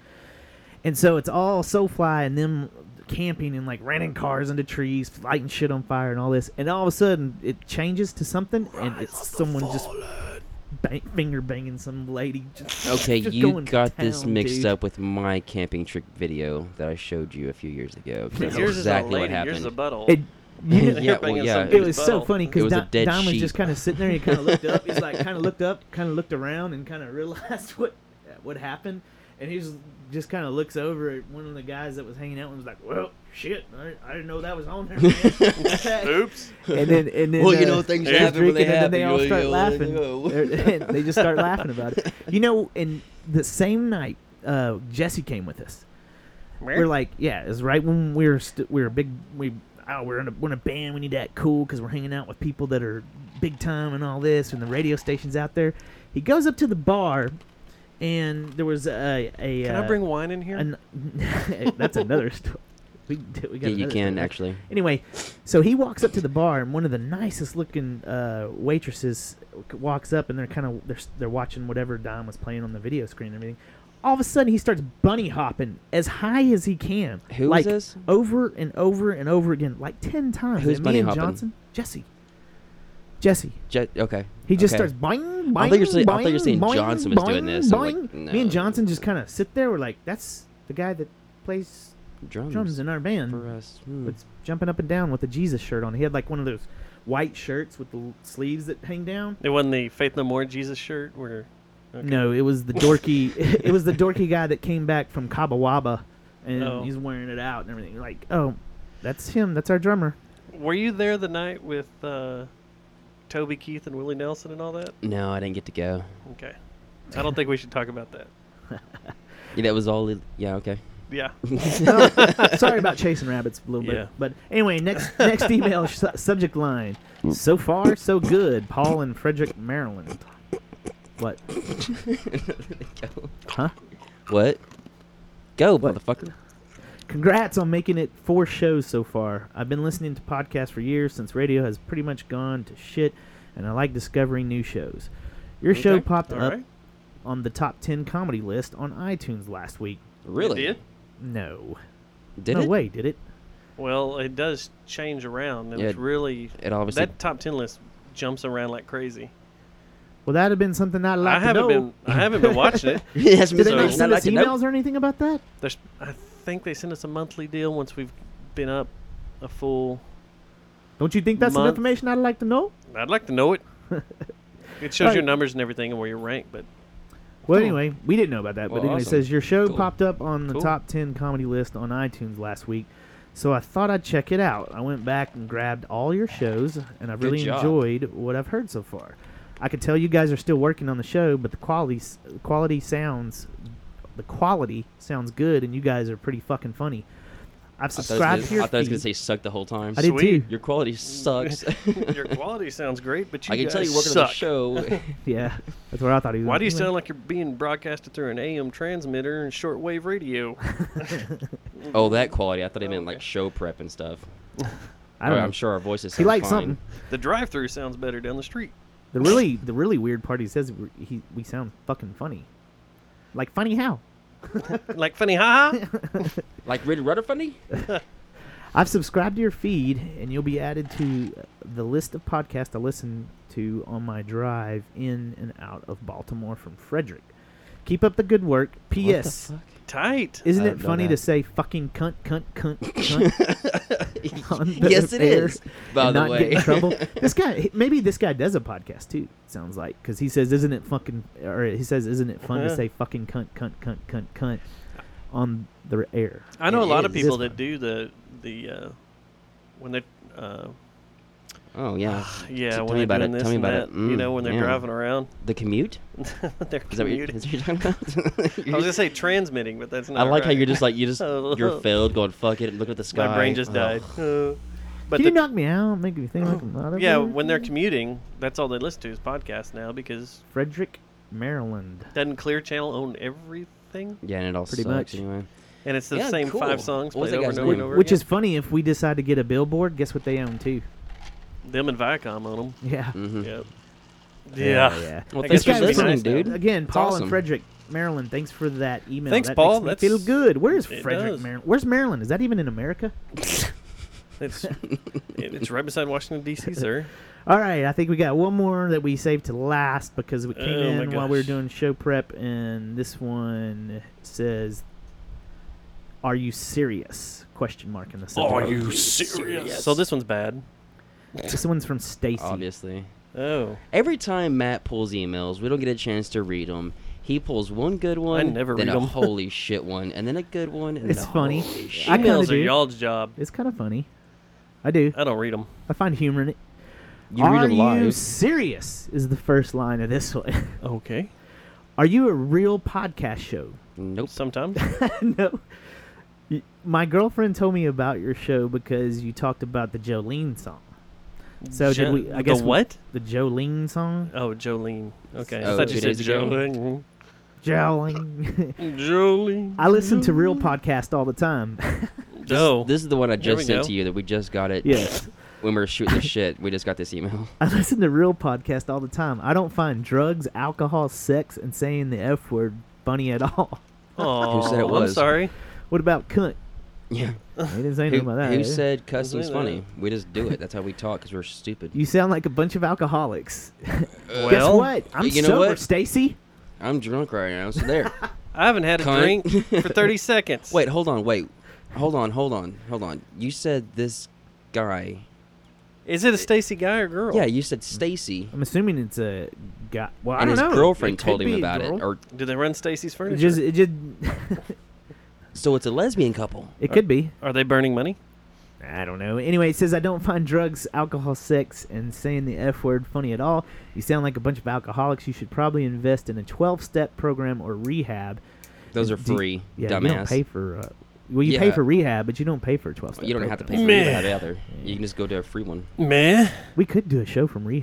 And so it's all Soulfly and them camping and like renting cars into trees, lighting shit on fire and all this. And all of a sudden it changes to something, and it's someone just bang, finger banging some lady. Just, Okay, just you going to got this town, mixed dude. up with my camping trick video that I showed you a few years ago. 'cause That's Yours exactly is a what lady. Yours is a happened. butthole. It, you know, You're Yeah, well, banging yeah, some it dude's was so butthole. funny It because was a Don, dead Don was sheep. just kind of sitting there. He kind of looked up. He's like, kind of looked up, kind of looked around, and kind of realized what what happened. And he was just kind of looks over at one of the guys that was hanging out and was like, "Well, shit, I, I didn't know that was on there, man." Oops. And then, and then, Well, you uh, know, things they're happen when they drinking, and then they happen, all you start know, laughing. you know. They're- and they just start laughing about it. You know, and the same night, uh, Jesse came with us. We're like, yeah, it was right when we were st- we were big. We oh, we're in a we're in a band. We need to act cool because we're hanging out with people that are big time and all this, and the radio station's out there. He goes up to the bar, and there was a a. Can uh, I bring wine in here? an, that's another story. We, we got Yeah, you another can story. actually. Anyway, so he walks up to the bar, and one of the nicest looking uh, waitresses walks up, and they're kind of they're they're watching whatever Dom was playing on the video screen and everything. All of a sudden, he starts bunny hopping as high as he can. Who was like, this? Over and over and over again, like ten times. Who's and bunny me and hopping? Johnson, Jesse, Jesse. Je- okay. He just okay. starts boing, boing, I thought you were saying- I boing, thought you were saying boing, Johnson was doing boing, this. I'm like, boing. Me and no. Johnson just kind of sit there. We're like, that's the guy that plays drums, drums in our band. for us. Hmm. Was jumping up and down with a Jesus shirt on. He had like one of those white shirts with the l- sleeves that hang down. It wasn't the Faith No More Jesus shirt where. Okay. No, it was the dorky. it was the dorky guy that came back from Cabo Waba, and Oh. he's wearing it out and everything. Like, oh, that's him. That's our drummer. Were you there the night with uh, Toby Keith and Willie Nelson and all that? No, I didn't get to go. Okay. I don't think we should talk about that. Yeah, that was all. Yeah, okay. Yeah. Sorry about chasing rabbits a little Yeah. bit, but anyway, next next email su- subject line. So far, so good. Paul in Frederick, Maryland. What? Go. Huh? What? Go, What? motherfucker. Congrats on making it four shows so far. I've been listening to podcasts for years since radio has pretty much gone to shit. and I like discovering new shows. Your show Okay, popped all up right. on the top ten comedy list on iTunes last week. Really? It did? No. Did no it? way, did it? Well, it does change around, and Yeah, it's really It obviously. that top ten list jumps around like crazy. Well, that'd have been something I'd like I to haven't know. been I haven't been watching it. It has Did they been not so- send not us like a note. emails or anything about that? There's, I think they send us a monthly deal once we've been up a full. Don't you think that's some Month. information I'd like to know? I'd like to know it. It shows Right. your numbers and everything and where you rank, but Well, Cool. anyway, we didn't know about that. Well, but anyway, it awesome. says your show Cool. popped up on the Cool. top ten comedy list on iTunes last week. So I thought I'd check it out. I went back and grabbed all your shows, and I've Good really job. enjoyed what I've heard so far. I could tell you guys are still working on the show, but the quality s- quality sounds the quality sounds good, and you guys are pretty fucking funny. I've I thought, it subscribed was to gonna, your I thought it was gonna feed. say suck the whole time. I did Sweet. too. Your quality sucks. your quality sounds great, but you I can guys tell you're working suck. on the show. Yeah, that's where I thought he was. Why do you Anyway, sound like you're being broadcasted through an A M transmitter and shortwave radio? Oh, that quality. I thought he meant Okay. like show prep and stuff. I don't Oh, know. I'm sure our voices He sound likes fine. something. The drive-through sounds better down the street. The really, the really weird part, he says we- he we sound fucking funny. Like funny how? Like funny, haha. Like Red Rudder Funny? I've subscribed to your feed, and you'll be added to the list of podcasts I listen to on my drive in and out of Baltimore from Frederick. Keep up the good work. P What the S. fuck? Tight. Isn't I it didn't know funny to that. say fucking cunt, cunt, cunt, cunt? on the Yes, it air is. By and the not way, get in trouble. This guy, maybe this guy does a podcast too. Sounds like because he says, "Isn't it fucking?" Or he says, "Isn't it fun to Yeah. say fucking cunt, cunt, cunt, cunt, cunt on the air?" I know It a lot of is. people This that do the the uh, when they uh, Oh yeah. yeah Tell when me they're about doing it. this Tell me and about that. it. You Mm, know when they're yeah. driving around, The commute? they're Is that what you're, commuting. is that what you're talking about? I was gonna say transmitting, but that's not. I like how right. you're just like you just you're filled, going fuck it, look at the sky. My brain just Oh. died. Uh, but Can the, you knock me out? Make me think like I'm not. yeah, over when they're here? commuting, that's all they listen to is podcasts now because Frederick, Maryland. doesn't Clear Channel own everything? Yeah, and it all Pretty sucks much. anyway. And it's the Yeah, same cool. five songs What was played that over guy's and over and name? over Which again. is funny if we decide to get a billboard. Guess what they own too? Them and Viacom own them. Yeah. Mm-hmm. Yep. Yeah. Yeah. yeah. Well, I thanks guess for we This should guy- be listening, nice now. dude. Again, Paul awesome. and Frederick, Maryland. Thanks for that email. Thanks, that Paul. Makes me feel That's- good. Where is it Frederick, does. Maryland? Where's Maryland? Is that even in America? It's it's right beside Washington D C, sir. All right, I think we got one more that we saved to last because we came Oh, my in while we were gosh. doing show prep, and this one says, "Are you serious?" Question mark in the subject. serious? So this one's bad. This one's from Stacy. Obviously. Oh, Every time Matt pulls emails, we don't get a chance to read them. He pulls one good one, never then read a 'em. holy shit one, and then a good one. And It's then a funny. holy shit. I kinda emails are do. y'all's job. It's kind of funny. I do. I don't read them. I find humor in it. You Are read them you live. serious? Is the first line of this one. Okay. Are you a real podcast show? Nope. Sometimes. No. Y- My girlfriend told me about your show because you talked about the Jolene song. So Jo- did we? I guess the we- what? the Jolene song. Oh, Jolene. Okay. Oh, I thought you two said days ago? Jolene. Jolene. Jolene. I listen to Real Podcast all the time. This, Oh. this is the one I There we just sent go. to you that we just got it. Yes. When we were shooting the shit, we just got this email. I listen to Real Podcast all the time. I don't find drugs, alcohol, sex, and saying the F word funny at all. Oh, Who said it I'm was? sorry. What about cunt? Yeah. He didn't say Who, anything about that. who eh? said cussing's Say funny? that. We just do it. That's how we talk because we're stupid. You sound like a bunch of alcoholics. Guess Well, what? I'm you know sober, what? Stacy. I'm drunk right now, so there. I haven't had a Cunt. drink for thirty seconds. Wait, hold on, wait. Hold on, hold on, hold on. You said this guy. Is it a Stacy guy or girl? Yeah, you said Stacy. I'm assuming it's a guy. Well, I And don't his know. girlfriend It could told him be a about it. girl. Or Do they run Stacy's It furniture? just, it just, so it's a lesbian couple. it could be. Are they burning money? I don't know. Anyway, it says I don't find drugs, alcohol, sex, and saying the F word funny at all. You sound like a bunch of alcoholics. You should probably invest in a twelve-step program or rehab. Those are Do- free, Yeah, you don't dumbass. pay for. Uh, well, you pay Yeah. for rehab, but you don't pay for a twelve-step. You don't have to pay program. for Meh. rehab either. You can just go to a free one. Meh. We could do a show from rehab.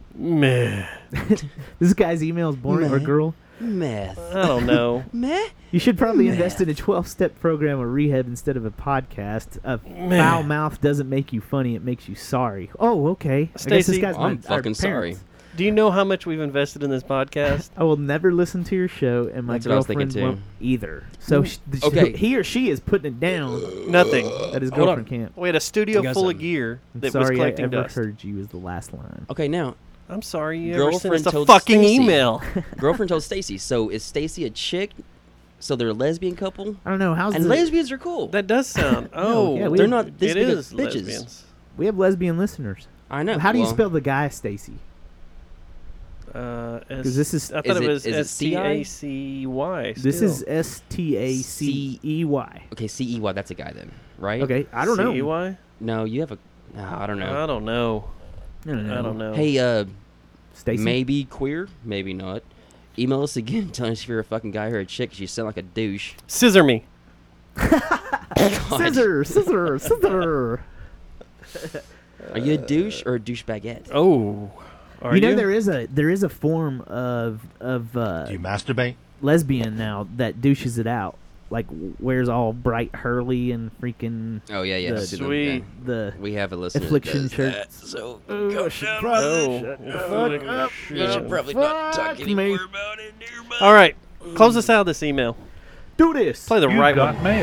Meh. This guy's email is boring or Meh. girl. Meth. I don't know. Meh. You should probably invest in a twelve-step program or rehab instead of a podcast. A foul mouth doesn't make you funny; it makes you sorry. Oh, okay. I guess this Stacey, guy's I'm my- our fucking sorry. parents. Do you know how much we've invested in this podcast? I will never listen to your show, and my That's what I was thinking, girlfriend too. won't either. So sh- sh- Okay. he or she is putting it down Nothing. that his Hold on. girlfriend can't. We had a studio You got full of something. gear I'm that was sorry I collecting ever dust. heard you is the last line. Okay, now I'm sorry you ever sent Girlfriend us a told fucking Stacey. email. girlfriend told Stacy. So is Stacy a chick? So they're a lesbian couple? I don't know how's And the, lesbians are cool. That does sound. Oh, yeah, we they're have- not this it big of is bitches. lesbians. we have lesbian listeners. I know. How do you well, spell the guy, Stacy? Uh, Because this is I Is thought it it- was is it S T A C Y. this is S T A C E Y. Okay, C E Y. That's a guy then, right? Okay, I don't know. C E Y? No, you have a. No, I don't know. I don't know. I don't know. I don't know. Hey, uh, Stacy. maybe queer, maybe not. Email us again, telling us if you're a fucking guy or a chick. 'Cause you sound like a douche. Scissor me. Scissor, scissor, scissor. Are you a douche or a douche baguette? Oh. Are you know there is a there is a form of of uh, Do you masturbate? lesbian now that douches it out, like w- wears all bright Hurley and freaking Oh yeah, yeah. The- I see them, Sweet. yeah. the We have a listener. that affliction does shirt. that, So Oh, go shit, shut Oh. fuck up. You should probably not talk Fuck anymore me. about it, dear bud. All right. Close us out of this email. Do this. Play the right one. mail.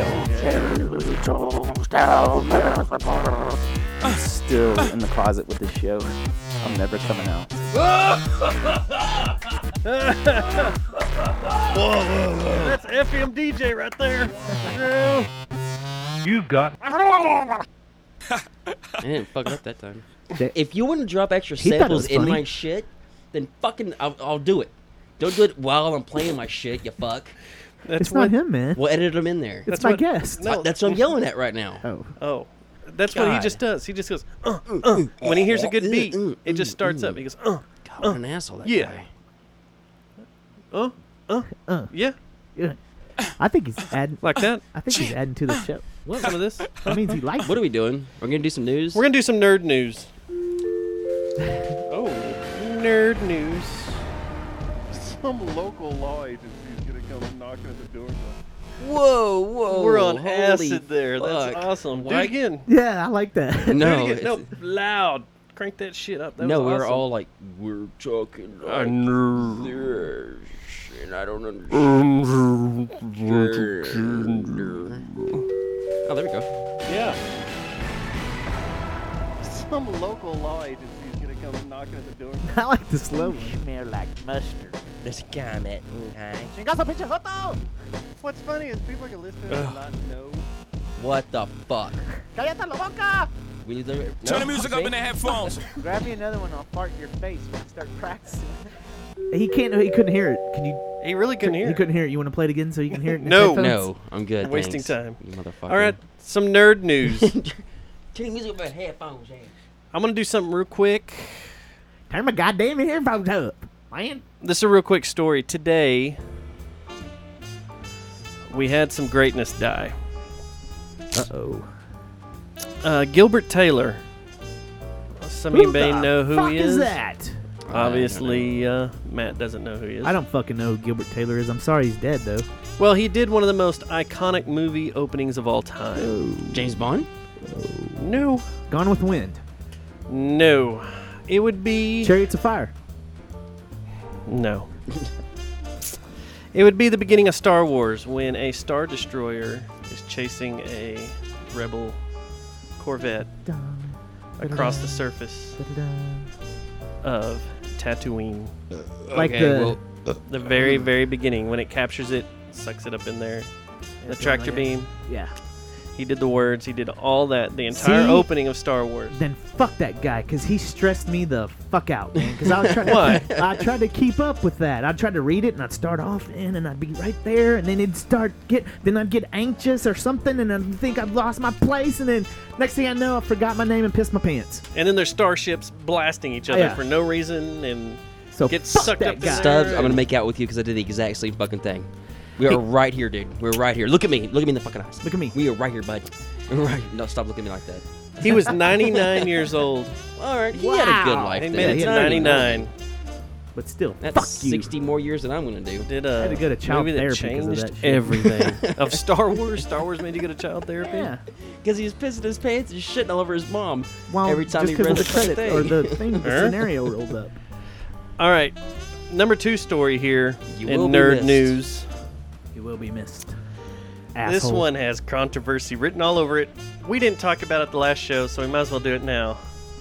Still in the closet with this show. I'm never coming out. That's F M D J right there. You've got. I didn't fuck it up that time. That- If you want to drop extra He thought it samples was in funny. my shit, then fucking I'll, I'll do it. Don't do it while I'm playing my shit, you fuck. That's It's what, not him, man. We'll edit them in there. It's that's my what- guest. No. Uh, That's what I'm yelling at right now. Oh, Oh. That's what he God. just does. He just goes, uh, uh. When he hears a good beat, it just starts up. He goes, uh, God, what an asshole that yeah. guy. uh, uh, uh, yeah. yeah. I think he's adding. Like that. I think he's adding to the show. Some of this. That means he likes What it. are we doing? We're gonna do some news. We're going to do some nerd news. Oh, nerd news. Some local law agency is going to come knocking at the door. Whoa, whoa! We're on holy acid there. That's fuck. awesome. Do Why- it again. Yeah, I like that. No, Do it again. No, it's- loud. Crank that shit up. That no, was we're awesome. all like, we're talking I like know. this, and I don't understand. Oh, there we go. Yeah. Some local law agency is going to come knocking at the door. I like the slow one. Smell like mustard. There's a comment. What's funny is people can listen to it and not know. What the fuck? We need to Turn the music up in the headphones. Grab me another one. I'll fart in your face when you start practicing. He can't. He couldn't hear it. Can you? He really couldn't hear. He couldn't hear it. You want to play it again so you can hear it? In his No. headphones? No, I'm good. Wasting thanks, time. You motherfucker. All right, some nerd news. Turn the music up in headphones, man. I'm going to do something real quick. Turn my goddamn headphones up, man. This is a real quick story. Today, we had some greatness die. Uh oh. Uh, Gilbert Taylor. Some of you may know who fuck he is. that? Obviously, uh, Matt doesn't know who he is. I don't fucking know who Gilbert Taylor is. I'm sorry he's dead though. Well, he did one of the most iconic movie openings of all time. James Bond? No. Gone with the Wind. No. It would be... Chariots of Fire. No. It would be the beginning of Star Wars when a Star Destroyer is chasing a rebel Corvette across the surface of Tatooine. Like Okay, the well, The very, very beginning when it captures it, sucks it up in there. The tractor beam. yeah. He did the words. He did all that. The entire See? opening of Star Wars. Then fuck that guy, cause he stressed me the fuck out, man. Cause I was trying. Why? To, I tried to keep up with that. I tried to read it, and I'd start off in, and I'd be right there, and then it'd start get. Then I'd get anxious or something, and I'd think I've lost my place, and then next thing I know, I forgot my name and pissed my pants. And then there's starships blasting each other Yeah. for no reason and So get fuck sucked that up in guy. there. Stubbs, I'm gonna make out with you because I did the exact same fucking thing. We are right here, dude. We're right here. Look at me. Look at me in the fucking eyes. Look at me. We are right here, bud. We're right. No, stop looking at me like that. He was ninety-nine years old. All right, he had a good Wow. life. He then. made it he to had a ninety-nine. But still, That's fuck you. sixty more years than I'm gonna do. Did a had to go to child movie that therapy 'cause of changed that shit. everything. Of Star Wars, Star Wars made you go to child therapy. Yeah. Because he was pissing his pants and shitting all over his mom Well, every time just he 'cause read of the credit thing. or the thing, the Huh? scenario rolled up. All right, number two story here You in will be nerd missed. news. You will be missed. This Asshole. one has controversy written all over it. We didn't talk about it the last show, so we might as well do it now.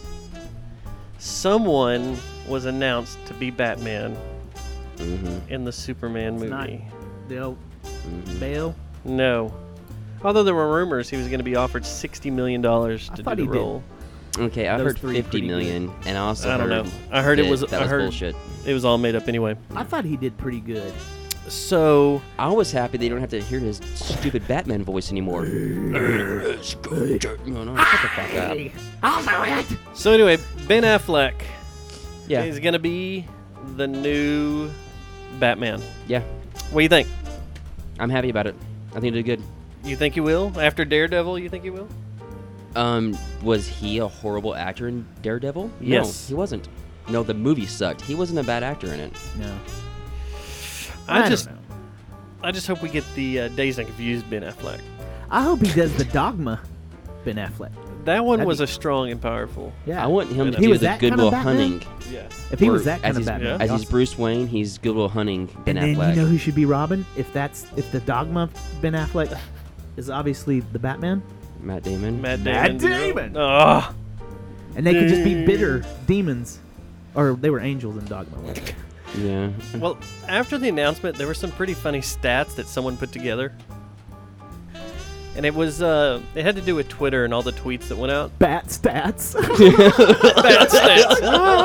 Someone was announced to be Batman Mm-hmm. in the Superman movie. not- The old Mm-hmm. Bale. No. Although there were rumors he was going to be offered sixty million dollars I to thought do he the did. role. Okay, I Those heard three fifty pretty million, and I also I don't heard know. I heard it that was. that I was heard bullshit. it was all made up anyway. I thought he did pretty good. So I was happy they don't have to hear his stupid Batman voice anymore. no, no, shut the fuck up. I'll do it. so anyway, Ben Affleck Yeah, is going to be the new Batman. yeah, What do you think? I'm happy about it. I think it did good. You think you will after Daredevil? You think you will? Um, was he a horrible actor in Daredevil? Yes. No, he wasn't. No, the movie sucked. He wasn't a bad actor in it. No. I, I just, don't know. I just hope we get the uh, Dazed and Confused Ben Affleck. I hope he does the Dogma, Ben Affleck. That one That'd was be- a strong and powerful. Yeah. I want him He to do was the that kind of Goodwill Batman? Hunting. Yeah. If he where was that as kind of he's- Batman, yeah. that'd As be he's awesome. Bruce Wayne, he's Goodwill Hunting Ben and then Affleck. you know who should be Robin? If that's if the Dogma Ben Affleck is obviously the Batman, Matt Damon. Matt Matt Damon. Damon! Oh, and they could just be bitter demons, or they were angels in Dogma. weren't they? Yeah. well, after the announcement, there were some pretty funny stats that someone put together. And it was, uh, it had to do with Twitter and all the tweets that went out. Bat stats. Bad stats.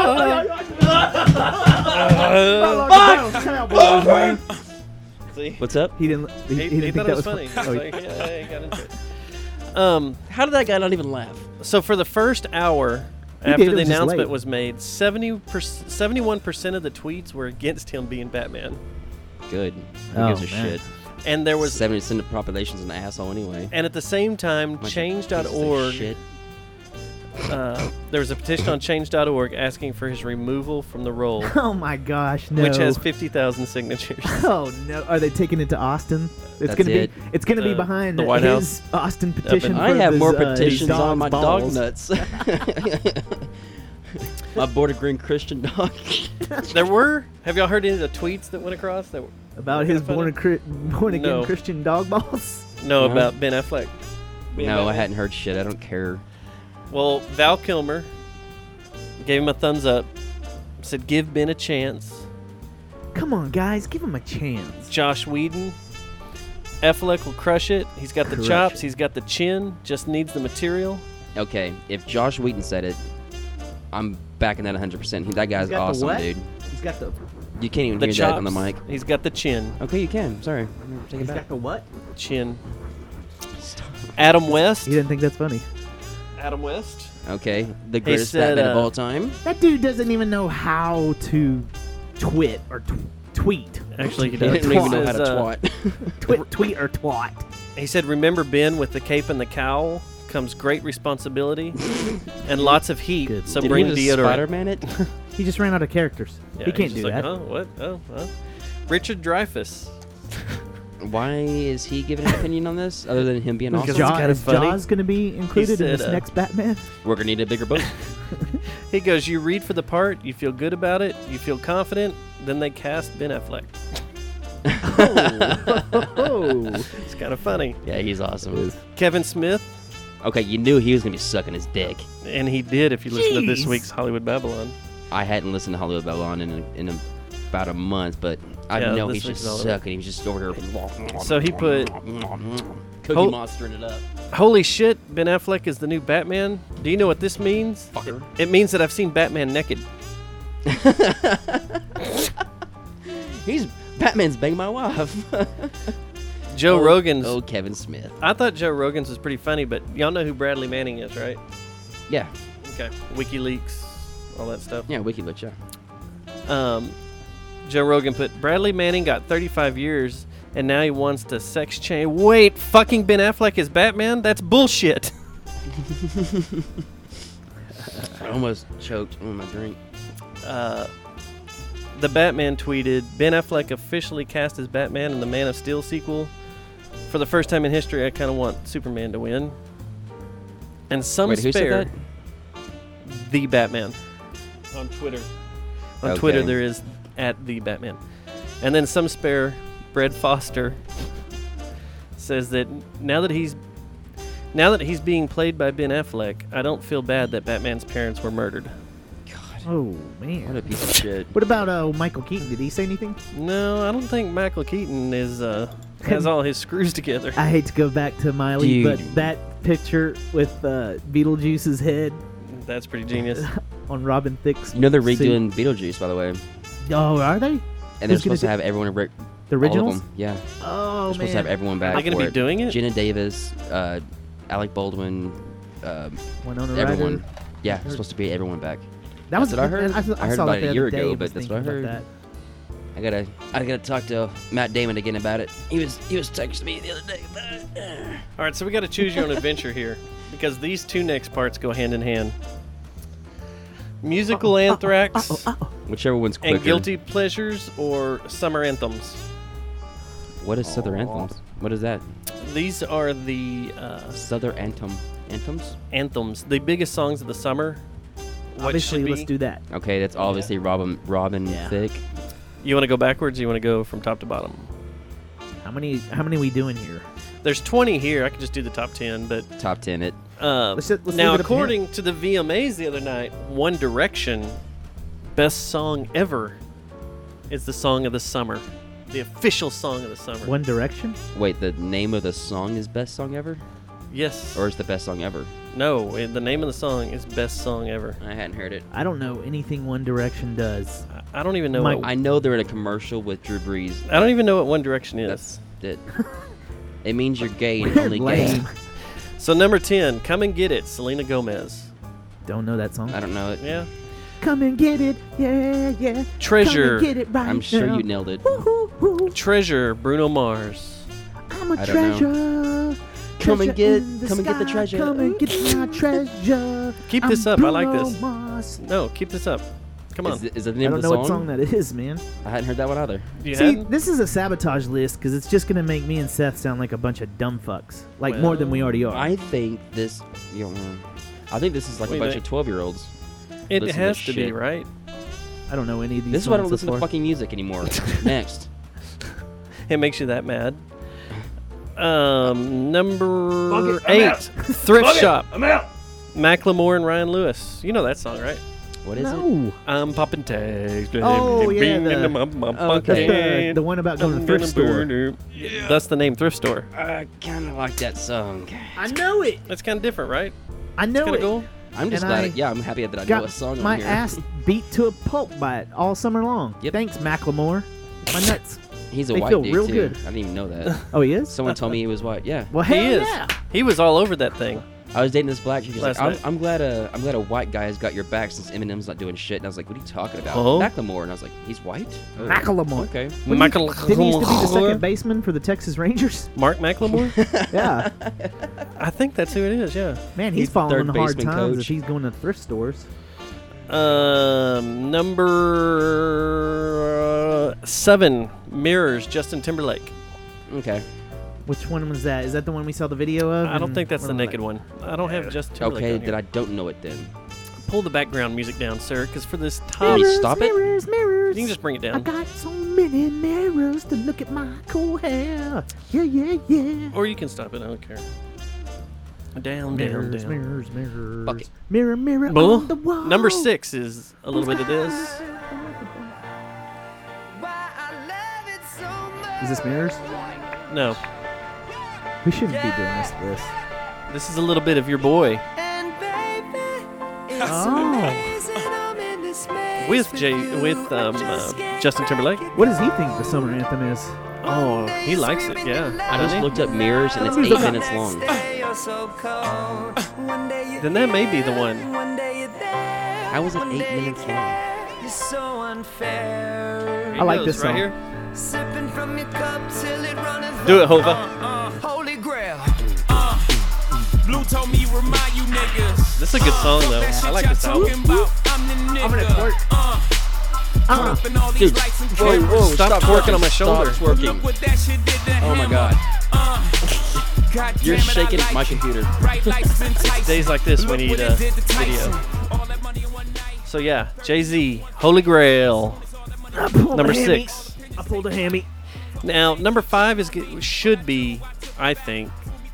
See? What's up? He didn't. He, He, he he didn't thought think it that was was funny. Oh, He's like, yeah, he got into it. Um, How did that guy not even laugh? so for the first hour He after did, it the was just announcement late. was made, seventy percent, seventy-one percent of the tweets were against him being Batman. Good. Who Oh, gives a man. shit? And there was, seventy percent of the population's an asshole anyway. and at the same time, Bunch of change pieces dot of org, shit. uh, there was a petition on change dot org asking for his removal from the role, Oh my gosh, no. which has fifty thousand signatures. Oh no! Are they taking it to Austin? It's That's gonna it. be. It's gonna be The- behind the White his Austin petition. in- I for have his, more uh, his petitions on dog's my dog balls. nuts. My border green Christian dog. There were, have y'all heard any of the tweets that went across? That were, About Kinda his funny? born, a, born again No. Christian dog balls. no, No. about Ben Affleck. being No, I Batman. hadn't heard shit. I don't care. Well, Val Kilmer gave him a thumbs up, said give Ben a chance. Come on, guys, give him a chance. Josh Whedon, Affleck will crush it. He's got the Crush chops, it. he's got the chin, just needs the material. Okay, if Josh Wheaton said it, I'm backing that one hundred percent. He, that guy's He's got the awesome, what? dude. He's got the. You can't even The hear chops, that on the mic. he's got the chin. Okay, you can. Sorry. Take it He's back. got the what? Chin. Adam West. He didn't think that's funny. Adam West. Okay, the greatest said, Batman of uh, all time. That dude doesn't even know how to twit or tw- tweet. Actually, he He does. didn't even know how Says, to uh, twat. Twit, tweet or twat. He said, remember Ben, with the cape and the cowl comes great responsibility and lots of heat, Good so Did bring he just deodorant. Spider-Man it? He just ran out of characters. Yeah, he he's can't just do like, that. Huh? What? Oh, huh? Richard Dreyfuss. Why is he giving an opinion on this, other than him being Because awesome? it's Jaw, kinda is funny. Jaws going to be included said, in this uh, next Batman? We're gonna need a bigger boat. He goes, you read for the part, you feel good about it, you feel confident, then they cast Ben Affleck. Oh, It's kind of funny. Yeah, he's awesome. Kevin Smith, Okay, you knew he was gonna be sucking his dick. and he did if you listen to this Jeez. week's Hollywood Babylon. I hadn't listened to Hollywood Babylon in a, in a, about a month, but I Yeah, know this he's week's just all of it. sucking. He was just over here. So he put- Cookie Hol- Monstering it up. Holy shit, Ben Affleck is the new Batman. Do you know what this means? Fucker. It means that I've seen Batman naked. He's Batman's banging my wife. Joe oh, Rogan's. Oh, Kevin Smith. I thought Joe Rogan's was pretty funny, but y'all know who Bradley Manning is, right? Yeah, Okay. WikiLeaks, all that stuff. yeah, WikiLeaks, yeah. Um, Joe Rogan put Bradley Manning got thirty-five years, and now he wants to sex change. Wait, fucking Ben Affleck is Batman? That's bullshit. I almost choked on my drink. Uh, the Batman tweeted, Ben Affleck officially cast as Batman in the Man of Steel sequel. For the first time in history, I kind of want Superman to win. And some Wait, who said spare that? the Batman on Twitter. On Okay. Twitter, there is at the Batman. And then some spare Brad Foster says that now that he's now that he's being played by Ben Affleck, I don't feel bad that Batman's parents were murdered. Oh man. What a piece of shit. What about uh, Michael Keaton? Did he say anything? No, I don't think Michael Keaton is uh, has all his screws together. I hate to go back to Miley, Dude. but that picture with uh, Beetlejuice's head That's pretty genius. on Robin Thicke's You know they're suit. redoing Beetlejuice, by the way. Oh, are they? And they're Who's gonna supposed to do- have everyone... Re- The all of originals? them. Yeah. Oh, They're supposed to have man. everyone back Are they gonna for be it. doing it? Jenna Davis, uh, Alec Baldwin, um, Winona everyone. Ryder. Yeah, it's supposed to be everyone back. That was That's what I heard. I, I, I heard saw about that it a the year other day ago, and was but that's what I thinking heard. about I gotta, I gotta talk to Matt Damon again about it. He was, he was texting me the other day about it. All right, so we got to choose your own adventure here because these two next parts go hand in hand. Musical anthrax Whichever one's quicker. and guilty pleasures or summer anthems. What is Southern Anthems? What is that? These are the uh, Southern Anthem. Anthems? anthems, the biggest songs of the summer. What Obviously, should be? let's do that. Okay, that's obviously Robin, Robin Yeah. Thicke. You want to go backwards? Or you want to go from top to bottom? How many? How many we doing here? There's twenty here. I could just do the top ten, but Top ten it. uh, Let's just- let's now leave it up to him. according to the V M As the other night, One Direction, best song ever, is the song of the summer, the official song of the summer. One Direction? Wait, the name of the song is Best Song Ever? Yes. Or is the Best Song Ever? No, eh, the name of the song is best song ever. I hadn't heard it. I don't know anything One Direction does. I- I don't even know. My- What, I know they're in a commercial with Drew Brees. I don't even know what One Direction is. That's it. It means you're gay and We're only gay. lame. So number ten, Come and Get It, Selena Gomez. Don't know that song. I don't know it. Yeah. Come and get it, yeah, yeah. Treasure. Come and get it right I'm sure now. you nailed it. Woo-hoo-hoo. Treasure, Bruno Mars. I'm a I don't know. treasure. Come and treasure get- in come and get the sky. treasure. Come and get my treasure. Keep this I'm up, I like Bruno this. Mars. No, keep this up. Come on. Is, it- is that the I name don't of know the what song? song that is, man. I hadn't heard that one either. You See, hadn't? this is a sabotage list because it's just gonna make me and Seth sound like a bunch of dumb fucks, like more than we already are. I think this. You know, I think this is like What a do you bunch think? of twelve-year-olds. It listen to has this to be, shit. right? I don't know any of these. This is why I don't songs listen so to far. fucking music anymore. Next. It makes you that mad. Um, number Fuck it, I'm eight, out. Thrift Fuck it, Shop. I'm out. Macklemore and Ryan Lewis. You know that song, right? What is it? No. I'm popping tags. Oh, yeah, Bing the- into my- my Oh, okay. That's the, pocket. the one about going to I'm the thrift gonna store. burn her. That's the name, thrift store. I kind of like that song. I know it. That's kind of different, right? I know Kind it. of cool. I'm just And glad. I it, yeah, I'm happy that I know Got a song my on here. ass beat to a pulp by it all summer long. Yep. Thanks, Macklemore. My nuts. He's a they white feel dude real too. good. I didn't even know that. Oh, he is. Someone told me he was white. Yeah. Well, He hell is. yeah. He was all over that thing. I was dating this black chick. She's like, Last I'm, night. I'm glad a I'm glad a white guy has got your back since Eminem's not doing shit. And I was like, what are you talking about? Oh. Macklemore. And I was like, he's white. Oh, Macklemore. Okay. What do you- Macklemore. Didn't he used to be the second baseman for the Texas Rangers? Mark Macklemore? Yeah. I think that's who it is, yeah. Man, he's, He's the falling third on the hard baseman times coach. if he's going to thrift stores. Um, number uh, seven, Mirrors, Justin Timberlake. Okay. Which one was that? Is that the one we saw the video of? I don't And think that's we're the like- naked one. I don't have Justin Timberlake Okay, on then here. I don't know it then. Pull the background music down, sir, because for this Can top, you Mirrors, stop it? mirrors, mirrors. you can just bring it I down. got so many mirrors to look at my cool hair. Yeah, yeah, yeah. Or you can stop it, I don't care. Down, Mirrors, down, down. mirrors, mirrors. Fuck it. Mirror, mirror Bull. on the wall. Number six is a little bit of this. Is this mirrors? No, We shouldn't be doing this list. this is a little bit of your boy Oh. with Jay with um, uh, Justin Timberlake. What does he think the summer anthem is? Oh, he likes it, yeah. I just Doesn't he? looked up Mirrors and it's Who's eight the- minutes long. Then that may be the one. How was it eight minutes long? Here he I like goes, this right song. here. Do it, Hova. Holy grail. Uh, blue told me remind you niggas. This is a good song though. I like this album. I'm gonna twerk. Uh, Dude, whoa, whoa, Stop stop twerking on my Stop shoulder. twerking. Oh my god. You're shaking my computer. It's days like this we need a video. So yeah, Jay-Z, Holy Grail, number six. I pulled a hammy. Now number five is g- should be, I think,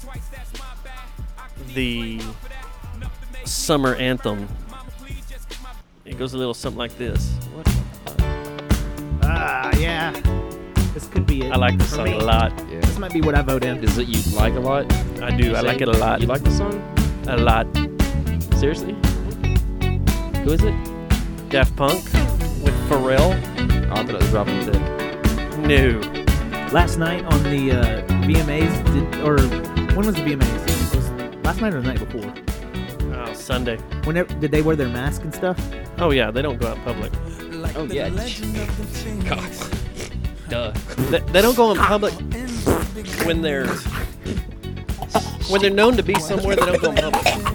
the summer anthem. It goes a little something like this. What the fuck? Ah, yeah. This could be it. I like this for song me. a lot. Yeah. This might be what I vote in. Is it you like a lot? I do. You I like say? it a lot. You like the song? A lot. Seriously? Who is it? Daft Punk with Pharrell. Oh, I thought it was Robin Thicke. No. Last night on the uh, V M As, did, or when was the V M As? It was last night or the night before? Oh, Sunday. Whenever did they wear their mask and stuff? Oh yeah, they don't go out in public. Oh yeah. God. Duh. They, they don't go in public when they're when they're known to be somewhere. They don't go in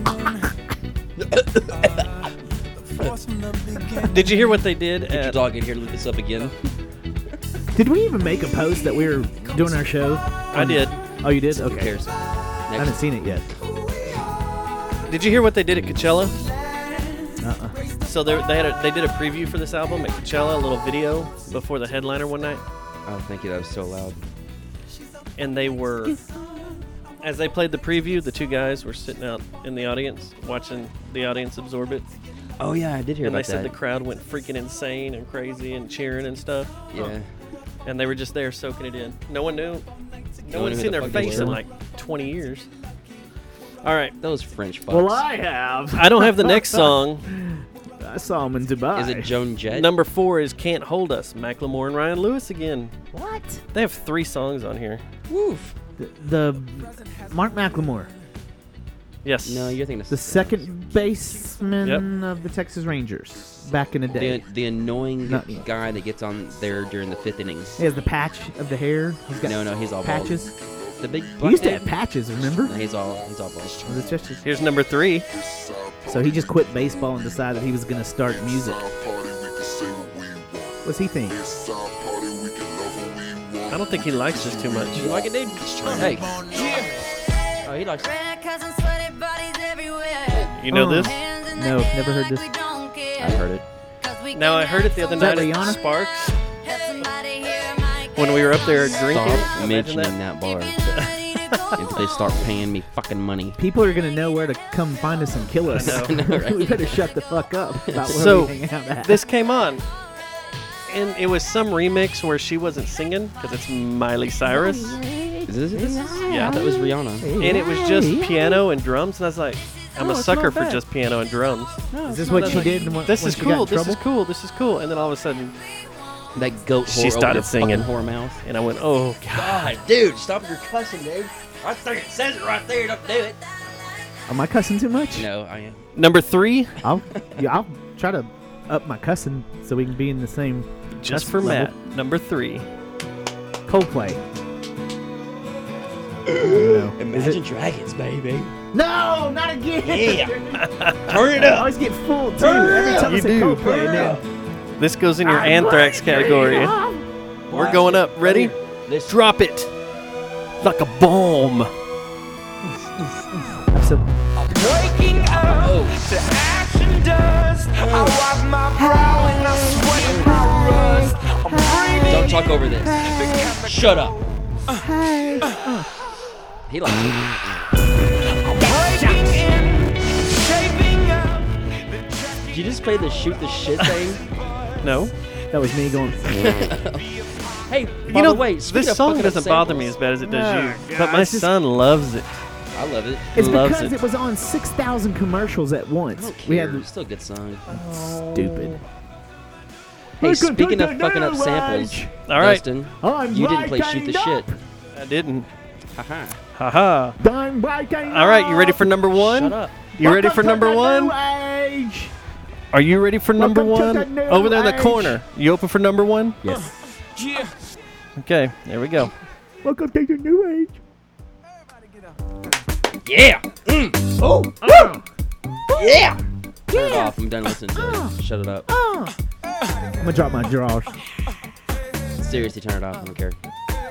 public. Did you hear what they did Get your at? dog in here to look this up again. Did we even make a post that we were doing our show? I did. Oh, you did? Who Okay. cares? I haven't seen it yet. Did you hear what they did at Coachella? Uh-uh. So they they had a, they did a preview for this album at Coachella, a little video before the headliner one night, Oh, thank you. That was so loud. and they were as they played the preview, the two guys were sitting out in the audience watching the audience absorb it. Oh yeah, I did hear And they about said that. the crowd went freaking insane and crazy and cheering and stuff. Yeah. And they were just there soaking it in. No one knew. No one one's knew seen who their the fuck they face in were. like twenty years. All right. Those French fucks. Well, I have. I don't have the next song. I saw him in Dubai. Is it Joan Jett? Number four is Can't Hold Us. Macklemore and Ryan Lewis again. What? They have three songs on here. Woof. The, the Mark McLemore, Yes. No, you're thinking of the second baseman Yep. of the Texas Rangers back in the day. the the annoying No. guy that gets on there during the fifth inning. He has the patch of the hair. He's got No, no, he's all bald. patches. The big He black used to head? have patches, remember? No, he's all he's all bald. Was it just- Here's number three. So he just quit baseball and decided he was going to start music. What's he think? I don't think he likes this too much. You like it, dude? Hey. Oh, he likes it. You know Uh, this? No, never heard this. I heard it. Now I heard it the other Is that night at Rihanna? Sparks when we were up there drinking. Stop Imagine mentioning that, bar. If they start paying me fucking money. People are going to know where to come find us and kill us. I know, right? We better shut the fuck up about where So, we hang out at. This came on, and it was some remix where she wasn't singing because it's Miley Cyrus, Is this, this? Yeah. I thought it was Rihanna. and it was just piano and drums, and I was like, I'm Oh, a it's sucker not for bad. just piano and drums. Is this what I was she like, did when, This when is she got in cool. This trouble? is cool. This is cool. And then all of a sudden, That goat whore She started over the singing. fucking whore mouth. and I went, oh god. God, dude, stop your cussing, dude. I think it says it right there. Don't do it. Am I cussing too much? No, I am. Number three, I'll, yeah, I'll try to up my cussing so we can be in the same just cuss for level. Matt. Number three. Coldplay. No. Imagine Dragons, baby. No, not again. Yeah. Turn it I up. always get full too. Turn it Every up. time I You say do. Coldplay, and then This goes in your I Anthrax break category. it off. We're going up. Ready? This Drop it like a bomb. So, Waking up Oh. to ash and dust. I wipe my brow and I sweat my rust. I'm breathing Don't talk over this. Shut up. He likes it. breaking in, shaping up. Did you just play the shoot the shit thing? No. that was me going. Hey, by You know, the way, speaking this of song fucking doesn't up bother me samples, as bad as it does No, you. God, But my it's just- son loves it. I love it. It's Loves because it. it. was on six thousand commercials at once. I don't We care. had It's still a good song. stupid. Hey, speaking of fucking up samples, All right. Dustin, I'm you didn't play shoot the breaking shit. I didn't. Haha. Haha. I'm breaking All right, you ready for number one? Shut up. You ready for Welcome to number the one? new age. Are you ready for number Welcome to one? the new Over there in the age. corner. You open for number one? Yes. Yeah. Okay, there we go. Welcome to the new age. Yeah. Mm. Oh. Yeah. Turn it off. I'm done listening to it. Shut it up. I'm gonna drop my drawers. Seriously, turn it off. I don't care.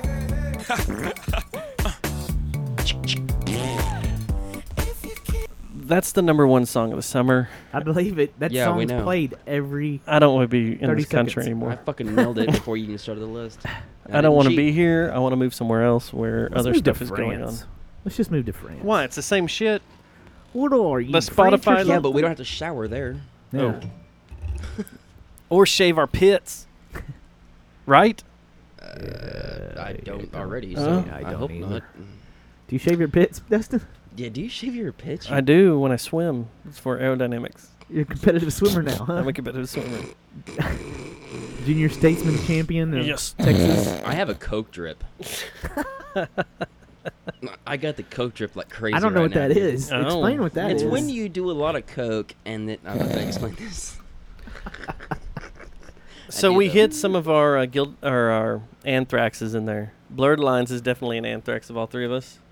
That's the number one song of the summer. I believe it. That Yeah, we song's know. played every. I don't want to be in thirty this country seconds. anymore. I fucking nailed it before you even started the list. I don't want to be here. I want to move somewhere else where Let's other move to stuff is going on. France. Let's just move to France. Why? It's the same shit. What are you? The French or Spotify- Yeah, but we don't have to shower there. No. Or shave our pits. Right? Uh, I don't don't. already, Uh, so I I, don't hope either. not. Do you shave your pits, Dustin? Yeah, do you shave your pitch? I do when I swim. It's for aerodynamics. You're a competitive swimmer now, huh? I'm a competitive swimmer. Junior statesman champion of Yes. Texas. I have a Coke drip. I got the Coke drip like crazy. I don't know right what now, that dude. is. Oh. Explain what that is. It's when you do a lot of Coke and then I'm not gonna explain this. So do we though. hit some of our uh, guild or our anthraxes in there. Blurred Lines is definitely an anthrax of all three of us.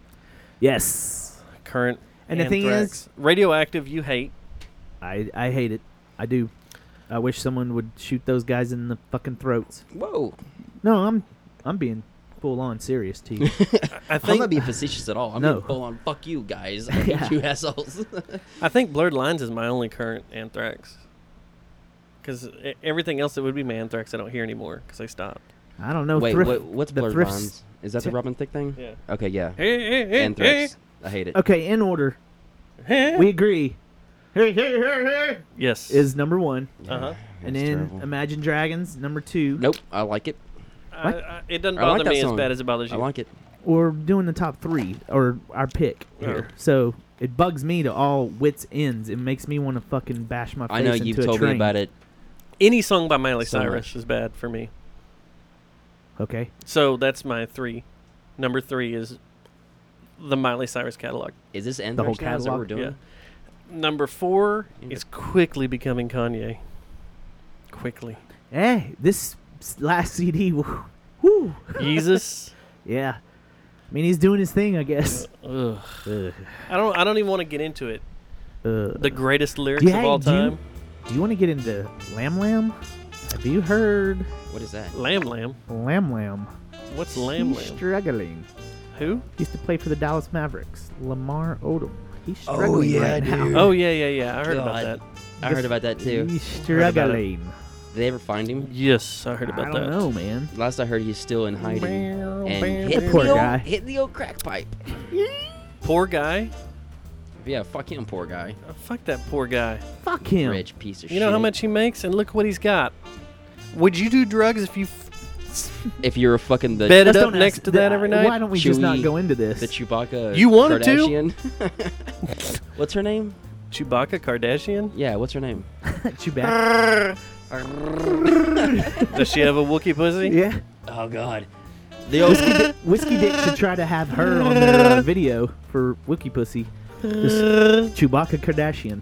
Yes. Current. And the thing anthrax. is, Radioactive, you hate. I I hate it. I do. I wish someone would shoot those guys in the fucking throats. Whoa. No, I'm I'm being full on serious to you. I I'm think not being facetious at all. I'm No. being full on fuck you guys. I hate Yeah. you assholes. I think Blurred Lines is my only current anthrax. Because everything else that would be my anthrax, I don't hear anymore because I stopped. I don't know. Wait, thrift, what, what's the Blurred thrifts- Lines? Is that the t- Robin Thicke thing? Yeah. Okay, yeah. Hey, hey, hey, Anthrax. I hate it. Okay, in order. hey. We agree. Hey, hey, hey, hey. Yes. Is number one, Uh huh. and That's then terrible. Imagine Dragons number two. Nope, I like it. I, I, it doesn't I like bother that me as song. bad as it bothers you. I like it. We're doing the top three or our pick here. So it bugs me to all wits ends. It makes me want to fucking bash my face I know into you've a told train. me about it. Any song by Miley So Cyrus much. is bad for me. Okay. So that's my three. Number three is the Miley Cyrus catalog. Is this whole Anthrax now? Is that what catalog? we're doing? Yeah. Number four Yeah. is quickly becoming Kanye. Quickly. Hey, this s- last C D, woo, woo. Jesus. Yeah. I mean, he's doing his thing, I guess. Ugh. Ugh. I don't. I don't even want to get into it. Uh, The greatest lyrics Yeah, of all do you- time. do you want to get into Lamb Lamb? Have you heard What is that? Lamb Lamb. Lamb Lamb? What's Lamb He's Lamb? struggling. Who? He used to play for the Dallas Mavericks. Lamar Odom. He's Oh, struggling yeah, right now. dude. Oh yeah, yeah, yeah. I heard about God. that. I heard about that too. He's Heard about it. struggling. Did they ever find him? Yes, I heard I about don't that. know, man. Last I heard, he's still in hiding and That hitting poor the, old, guy. hitting the old crack pipe. Poor guy. Yeah, fuck him, poor guy. Oh, fuck that poor guy. Fuck him. Rich piece of You shit. know how much he makes, and look what he's got. Would you do drugs if you f- If you're a fucking the bedded Let's up don't next ask to that the- every night? Why don't we just not Chewie- go into this? the Chewbacca You wanted to? Kardashian? What's her name? Chewbacca Kardashian? Yeah, what's her name? Chewbacca. Does she have a Wookiee pussy? Yeah. Oh God. The old Whiskey Dick should try to have her on their uh, video for Wookie Pussy. Just Chewbacca Kardashian.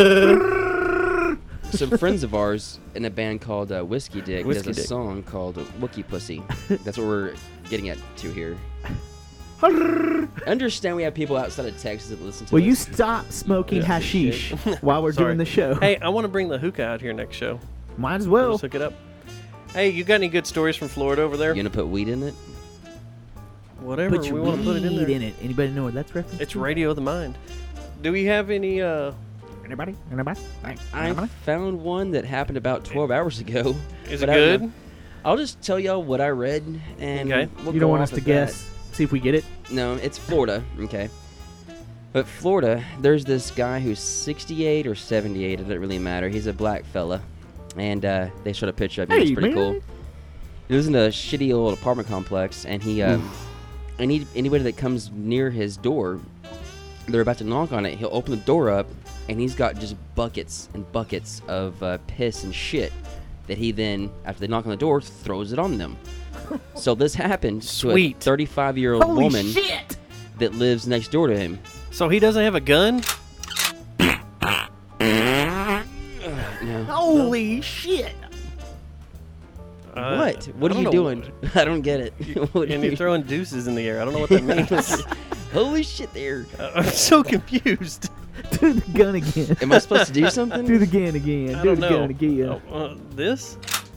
some friends of ours in a band called uh, Whiskey Dick Whiskey does a Dick. song called Wookie Pussy. That's what we're getting at to here. Understand we have people outside of Texas that listen to Will you us. stop smoking Yeah. hashish while we're Sorry. doing the show? Hey, I want to bring the hookah out here next show. Might as We'll well. just hook it up. Hey, you got any good stories from Florida over there? You gonna put weed in it? Whatever, Put your we want to put it in weed there. in it. Anybody know what that's reference? It's to? Radio of the Mind. Do we have any, uh... Anybody? Anybody? I found one that happened about twelve hours ago. Is it but I don't good? know. I'll just tell y'all what I read, and Okay. we'll You go don't want off us to of guess? See if we get it? that. No, it's Florida. Okay. But Florida, there's this guy who's sixty-eight or seventy-eight. It doesn't really matter. He's a black fella, and uh, they showed a picture of him. Hey, it's pretty man. cool. He lives in a shitty old apartment complex, and he, uh, any anybody that comes near his door, they're about to knock on it. He'll open the door up, and he's got just buckets and buckets of uh, piss and shit that he then, after they knock on the door, throws it on them. So this happened to a Sweet. thirty-five-year-old Holy woman shit! that lives next door to him. So he doesn't have a gun? No. Holy shit! Uh, What? What I are you don't know. doing? I don't get it. What And are you're you- throwing deuces in the air. I don't know what that means. Holy shit, there. Uh, I'm so confused. Do the gun again. Am I supposed to do something? Do the gun again. I Do don't the know. gun again. Oh, uh, this?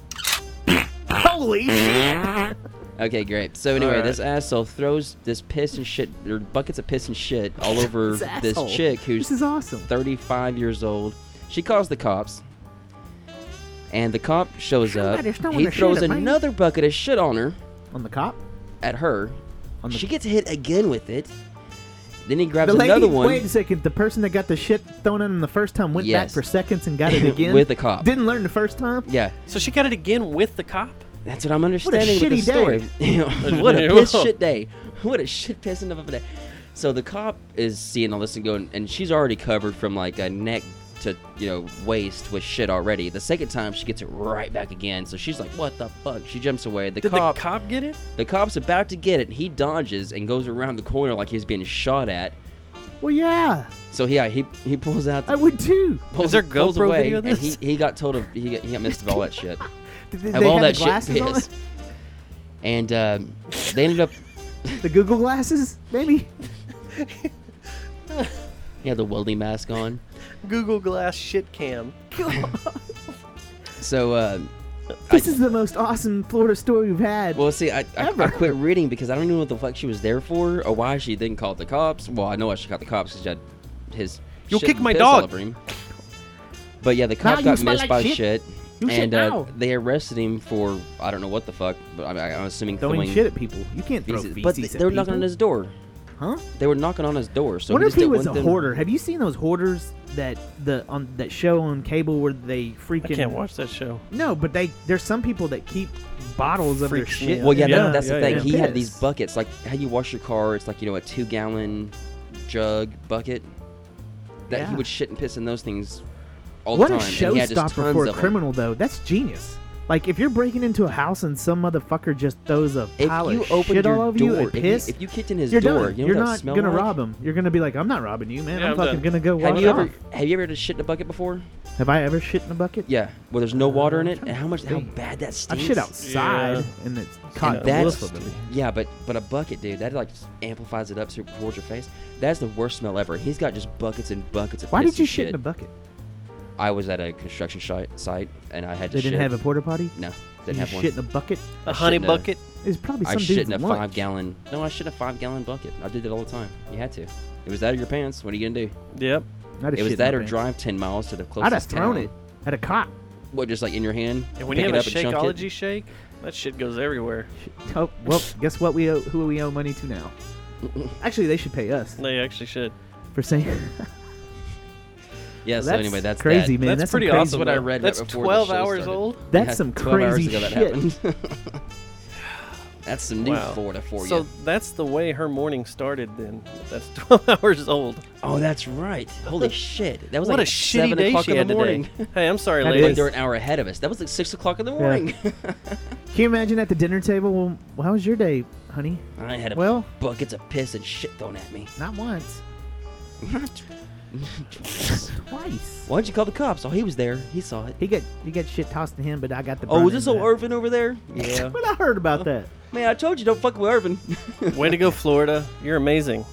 Holy shit. Okay, great. So anyway, Alright. this asshole throws this piss and shit, or buckets of piss and shit all over This this asshole. chick who's This is awesome. thirty-five years old. She calls the cops, and the cop shows up. Somebody's throwing He the shit throws at me. another bucket of shit on her, On the cop? at her. On the She gets hit again with it. Then he grabs The lady, another one wait a second. The person that got the shit thrown at him the first time went back Yes. for seconds and got it again? with the cop. Didn't learn the first time? Yeah, So she got it again with the cop? that's what I'm understanding with the shitty story. day. What a piss Whoa. shit day. What a shit pissing of a day. So the cop is seeing all this and going, and she's already covered from like a neck to, you know, waist with shit already. The second time she gets it right back again. So she's like, what the fuck? She jumps away. The Did cop the cop get it? the cop's about to get it. He dodges and goes around the corner like he's being shot at. Well, yeah. So yeah, he he pulls out the I would too. pulls, there pulls GoPro away, video of and this? he, he got told of he got, he got missed of all that shit. Did they, Of they all have that the shit glasses on? piss. And um, they ended up The Google glasses, maybe? he had the welding mask on. Google Glass shit cam. So uh, This is the most awesome Florida story we've had. well, see, I, I Ever. I quit reading because I don't know what the fuck she was there for or why she didn't call the cops. Well, I know why she called the cops because she had his. You'll shit kick and my piss dog. all over him. But yeah, the cop you got smell missed like by shit. shit, You shit and uh, now. they arrested him for I don't know what the fuck, but I mean, I'm assuming Throwing throwing shit at people. You can't throw feces. feces But they, at they were knocking people. on his door. Huh? They were knocking on his door. So What he if just he didn't was a want them- hoarder? Have you seen those hoarders that the on that show on cable where they freaking I can't watch that show. No, but they there's some people that keep bottles of their Freaks me shit. out. Well, yeah, Yeah, that, that's yeah, the thing. yeah. He had Piss. these buckets, like how you wash your car. It's like, you know, a two-gallon jug bucket that Yeah. he would shit and piss in those things all What the a time. and he had just showstopper tons for a of 'em. criminal, though. That's genius. Like if you're breaking into a house and some motherfucker just throws a If pile you of opened shit your all over door, you and if, you, piss, if you kicked in his you're door, done. you know You're what that not smell gonna like? rob him. You're gonna be like, I'm not robbing you, man. Yeah, I'm I'm fucking done. gonna go Have wash you it ever off. have you ever had to shit in a bucket before? Have I ever shit in a bucket? Yeah, where there's no water in it, trying and to how much how think. bad that I've stinks. shit outside Yeah. and it's And caught that's the of it. yeah, but but a bucket, dude, that like just amplifies it up to- towards your face. That's the worst smell ever. He's got just buckets and buckets of Why piss did you and shit shit. in a bucket? I was at a construction shi- site and I had to They shit. didn't have a porta potty. No, You didn't have one. shit in a bucket. A I honey shit in a- bucket. It's probably some I shit dude's in a lunch. five gallon. No, I shit in a five gallon bucket. I did it all the time. You had to. It was that or your pants. What are you gonna do? Yep. I'd have It was shit in that my or pants. drive ten miles to the I'd closest have thrown town. it at a cop. What, just like in your hand? And when pick you it have a up and chunk it? Shakeology shake, that shit goes everywhere. Oh well, guess what? We owe, who we owe money to now? Actually, they should pay us They actually should. for saying. Yeah. So That's anyway, that's crazy, that. man. That's, That's some pretty crazy- awesome. what I though. read right That's before the twelve show hours started. old. That's Yeah, some twelve hours crazy ago that shit. happened. That's some new Wow. Florida for So you. that's the way her morning started. Then that's twelve hours old. Oh, that's right. Holy shit. That was What like a shitty seven day o'clock she in had the morning. today. Hey, I'm sorry, That Like is. ladies. they're an hour ahead of us. That was like six o'clock in the morning. Can you imagine at the dinner table? Well, how was your day, honey? I had a Well, buckets of piss and shit thrown at me. not once, twice. Why'd you call the cops? Oh, he was there. He saw it. He got he got shit tossed to him, but I got the. Oh, brunt is this end old of Irvin over there? Yeah. that. When I heard about that, Man, I told you don't fuck with Irvin. Way to go, Florida. You're amazing.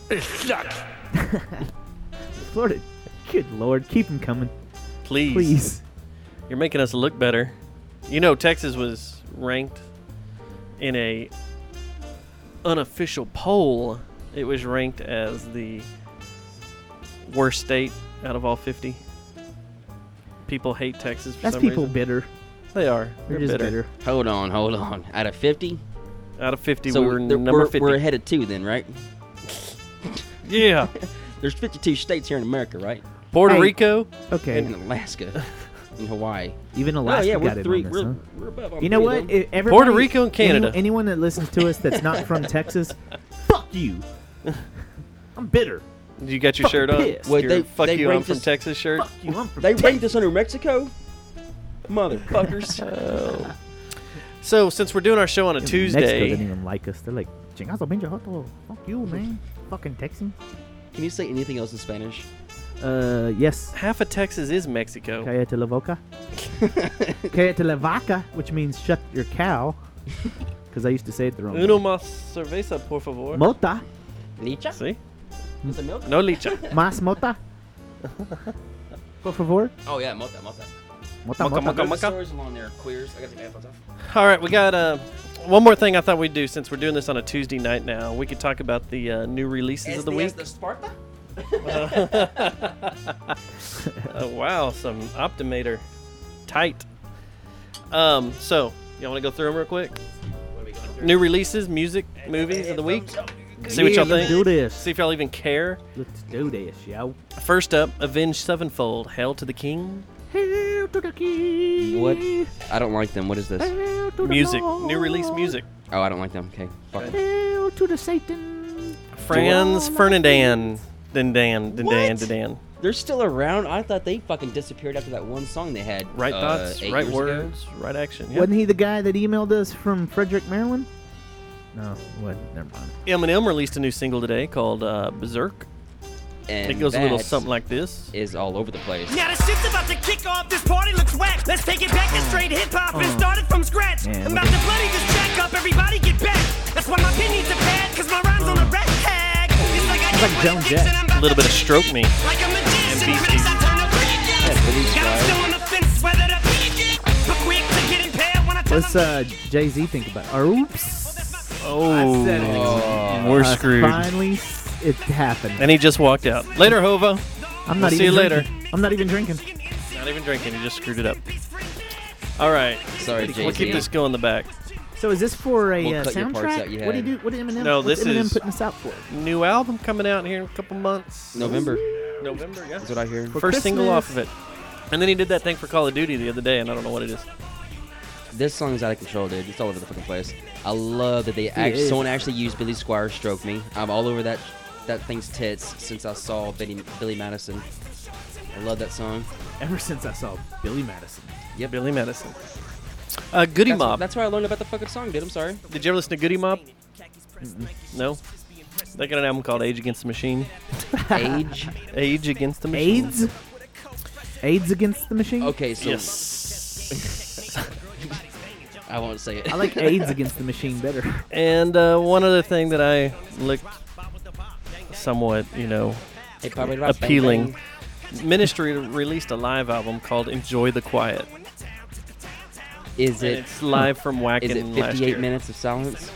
Florida. Good lord, keep him coming, Please. please. You're making us look better. You know, Texas was ranked in a unofficial poll. It was ranked as the worst state out of all fifty. People hate Texas for That's some people reason. bitter. They are. They're They're just bitter. bitter. Hold on, hold on. Out of fifty? Out of fifty, So we were they're- number we're, fifty. we're ahead of two then, right? Yeah. There's fifty-two states here in America, right? Puerto Hey. Rico. Okay, In Alaska. In Hawaii. even Oh, Alaska yeah, got we're in three. on this, We're, huh? we're above on You know three, what? though. I- everybody- Puerto Rico and any- Canada. anyone that listens to us that's not from Texas, fuck you. I'm bitter. You got your Fucking shirt on? pissed. Wait, Your they- fuck they you, I'm ranked from us- Texas shirt. Fuck you. I'm from They Texas. ranked us under Mexico? Motherfuckers. Oh. So, since we're doing our show on a Mexico didn't Tuesday, even like us. They're like, "Chingazo, pinche joto." Fuck you, man. Fucking Texan. Can you say anything else in Spanish? Uh, yes. half of Texas is Mexico. Cállate la boca. Cállate la vaca, which means shut your cow. Because I used to say it the wrong Uno way. más cerveza, por favor. Mota. Licha? See? Is it milk? No licha. Mas mota. Por favor. Oh yeah, mota, mota. Mota, Mocha, mota. mocha. There's the stores along there, queers. I got the headphones off. All right, we got uh, one more thing I thought we'd do since we're doing this on a Tuesday night now. We could talk about the uh, new releases of the week. The Sparta? Oh, wow, some Optimator. Tight. Um, so, y'all want to go through them real quick? What are we going through? New releases, music, movies of the week. See what Yeah, y'all let's think. do this. See if y'all even care. Let's do this, yo. First up, Avenged Sevenfold, Hail to the King. Hail to the king. What? I don't like them. What is this? Hail to the Music, Lord. new release music. Oh, I don't like them. Okay. Fuck it. Hail to the Satan. Franz Ferdinand. Dan Dan Dan Dan What? Dan. They're still around. I thought they fucking disappeared after that one song they had. Right uh, thoughts, eight right years ago. words, right action. Yep. Wasn't he the guy that emailed us from Frederick, Maryland? No, what? Never mind. Eminem released a new single today called uh, Berserk. And It goes a little that something like this. Is all over the place. Now the shit's about to kick off. This party looks whack. Let's take it back to straight hip hop and Uh. start it from scratch. Yeah, I'm look about to bloody this track up. Everybody get back. That's why my pen needs a pad, cause my rhymes on a red tag. It's like I Sounds like get Joan wet Jett. and I'm A about little to bit of Stroke Me. like a magician. Beastie. When it's I turn up Yeah, Billy Got 'em still Squire. on the fence, whether to but quick to get impaired when I tell What's them- uh, Jay Z think about? Or oops. Oh, said it. Oh. we're Uh, screwed. Finally, s- it happened. And he just walked out. Later, Hova. I'm not we'll even see you later. drinking. I'm not even drinking. Not even drinking. He just screwed it up. All right. Sorry, Jay-Z. We'll keep this going in the back. So is this for a We'll uh, cut your parts soundtrack? out you What do you had. do? What did Eminem? No, what's this Eminem is- putting this out for? New album coming out here in a couple months. November. November, yeah. That's what I hear. For First single Christmas. off of it. And then he did that thing for Call of Duty the other day, and I don't know what it is. This song is out of control, dude. It's all over the fucking place. I love that they act- is. someone actually used Billy Squire Stroke Me. I'm all over that that thing's tits since I saw Billy, Billy Madison. I love that song. Ever since I saw Billy Madison. Yep. Billy Madison. Uh, Goody That's, Mob. that's where I learned about the fucking song, dude. I'm sorry. Did you ever listen to Goody Mob? No? They got an album called Age Against the Machine. Age. Age Against the Machine. AIDS. AIDS against the machine. Okay, so Yes. I won't say it. I like AIDS against the machine better. And uh, one other thing that I looked somewhat, you know, Hey, Papa, bang, appealing. bang. Ministry released a live album called Enjoy the Quiet. Is And it? it's live from Wacken Is it last fifty-eight year. minutes of silence?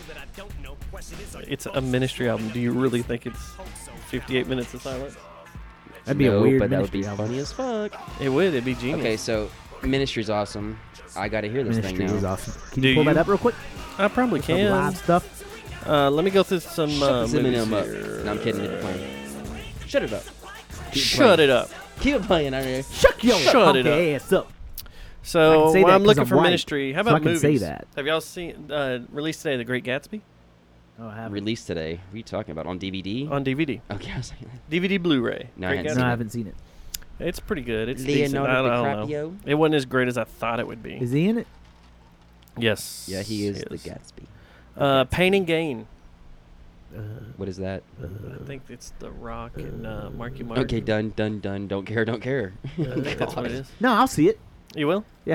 It's a Ministry album. Do you really think it's fifty-eight minutes of silence? That'd be no, a weird but that would be Ministry album. funny as fuck. It would. It'd be genius. Okay, so Ministry's awesome. I gotta hear this Ministry thing was now. awesome. Can Do you pull you? that up real quick? I probably Some can. live stuff. Uh, let me go through some uh, Shut movies Eminem up. here. No, I'm kidding. It's playing. Shut it up. Keep Shut playing. it up. Keep it playing. I mean, Shut your Shut it funky ass up. I So can say while that I'm 'cause looking I'm for white, Ministry, how so about I can movies? say that. Have y'all seen uh, released today The Great Gatsby Oh, I haven't. released today. What are you talking about? On D V D? on D V D, Okay, I was like, D V D Blu-ray. No, I Great hadn't Gatsby. No, I haven't seen it. It's pretty good. It's decent. Leonardo I, I don't know. DiCaprio? It wasn't as great as I thought it would be. Is he in it? Yes. Yeah, he is he the Gatsby. Uh, Pain and Gain. Uh, What is that? I think it's The Rock and uh, Marky Mark. Okay, done, done, done. Don't care, don't care. I think that's what it is. no, I'll see it. You will? Yeah.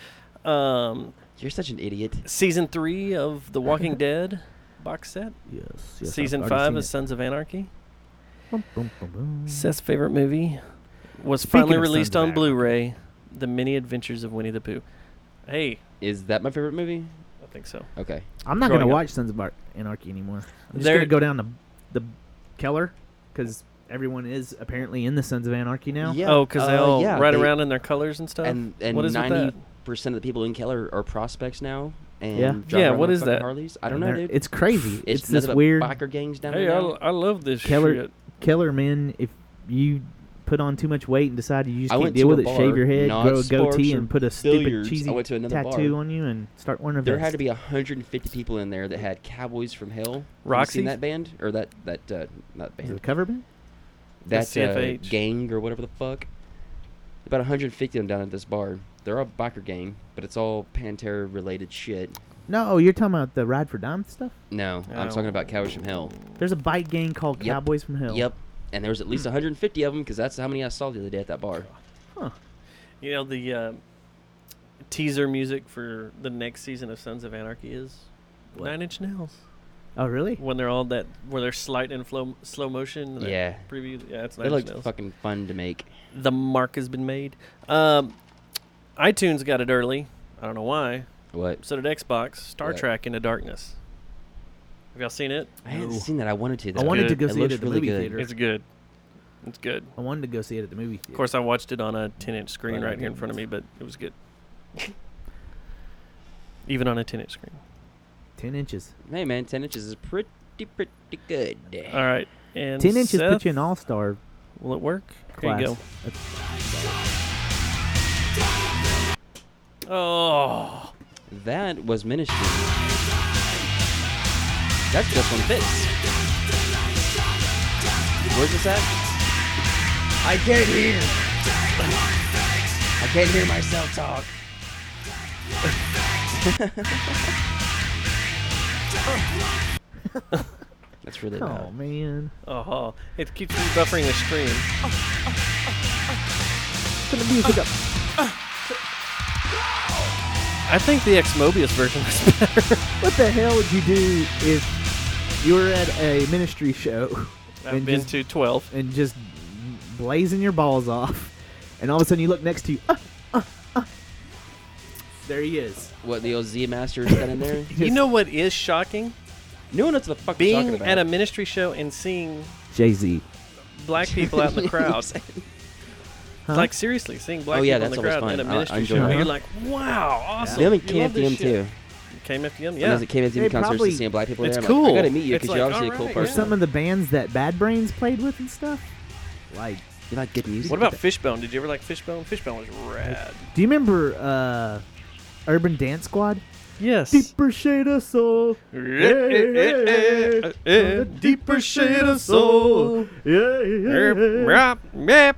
Um, You're such an idiot. season three of The Walking Dead box set. Yes. yes Season I've already five seen of it. Sons of Anarchy. Boom, boom, boom, boom. Seth's favorite movie was Speaking finally of released Sons of on Anarchy. Blu-ray. The Many Adventures of Winnie the Pooh. Hey, Is that my favorite movie? I think so. Okay. I'm not Growing gonna up. watch Sons of Ar- Anarchy anymore. I'm just They're- gonna go down to the Keller because everyone is apparently in the Sons of Anarchy now. Yeah. Oh, because they uh, all yeah, ride they- around in their colors and stuff. And and what is with ninety that? percent of the people in Keller are prospects now. And Yeah. drive Yeah, around what on is fucking that? Harleys. I don't And know, they're- dude. It's crazy. It's, It's, this nothing but weird biker gangs down Hey, there. I, now. I love this Keller. shit. Keller, man. If you put on too much weight and decide you just I can't went deal to with a it, shave bar, your head, not grow a sports goatee, or and put a stupid billiards. cheesy I went to another tattoo bar. on you and start wearing a There vest. had to be one hundred fifty people in there that had Cowboys from Hell. Have you Roxy? seen that band or that that uh, not Is it a band? cover band? That C F uh, H. gang or whatever the fuck. About one hundred fifty of them down at this bar. They're a biker gang, but it's all Pantera related shit. No, you're talking about the Ride for Dime stuff. No, I'm Oh. talking about Cowboys from Hell. There's a bike gang called Yep. Cowboys from Hell. Yep. And there was at least one hundred fifty of them because that's how many I saw the other day at that bar. You know, the uh, teaser music for the next season of Sons of Anarchy is What? Nine Inch Nails. Oh, really? When they're all that, where they're slight in flow, slow motion. that Yeah. Preview. Yeah, it's They Nine look Inch Nails. fucking fun to make. The mark has been made. Um, iTunes got it early. I don't know why. What? So did Xbox. Star What? Trek Into Darkness. Have y'all seen it? I hadn't No. seen that. I wanted to. I though. wanted to good. go It see it looks at the really movie good. theater. It's good. It's good. I wanted to go see it at the movie theater. Of course, I watched it on a ten-inch screen Right, right here in front of me, but it was good. Even on a ten-inch screen. ten inches. Hey man, ten inches is pretty pretty good. All right. And ten inches Seth, put you in all star will it work? class. Here you go. Oh. That was Ministry. That's this one fits. Where's this at? I can't hear. I can't hear myself talk. That's really Oh loud. man. Oh, it keeps buffering the stream. Put the music up. I think the X-Mobius version was better. What the hell would you do if you were at a ministry show I've and been just, to twelve. and just blazing your balls off, and all of a sudden you look next to you, uh, uh, uh. there he is. What, the old Z Master is standing there? You know what is shocking? No one knows what the fuck you're talking Being about. at a ministry show and seeing Jay-Z. black people out in the crowd. Huh? Like, seriously, seeing black Oh, yeah, people in that's the always crowd fun. at a I- I ministry enjoy show. that. And you're like, wow, awesome. They have You K love F D M this shit. too. K F D M, Yeah. yeah. There's a K F D M They concerts probably- to seeing black people it's there. I'm like, cool. I gotta meet you It's because you're like, obviously a cool alright, Or yeah. person. some of the bands that Bad Brains played with and stuff. Like, You like good music? What about Fishbone? Did you ever like Fishbone? Fishbone was rad. do you remember uh, Urban Dance Squad? Yes. Deeper shade of soul. Eh, eh, Deeper shade of soul. Yeah, yeah, yeah.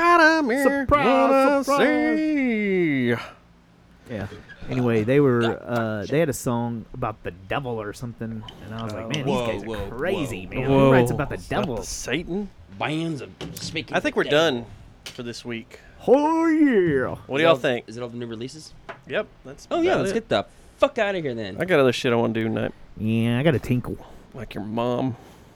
Surprise, surprise. Yeah. Anyway, they were uh, they had a song about the devil or something, and I was like, man, Whoa, these guys are whoa, crazy, whoa, man. whoa. Who writes about the Is that devil? the Satan? Bands of speaking. I think we're done for this week. Oh yeah. What do y'all think? Is it all the new releases? Yep. That's Oh yeah, about let's it. get the fuck out of here then. I got other shit I want to do tonight. Yeah, I got a tinkle. Like your mom.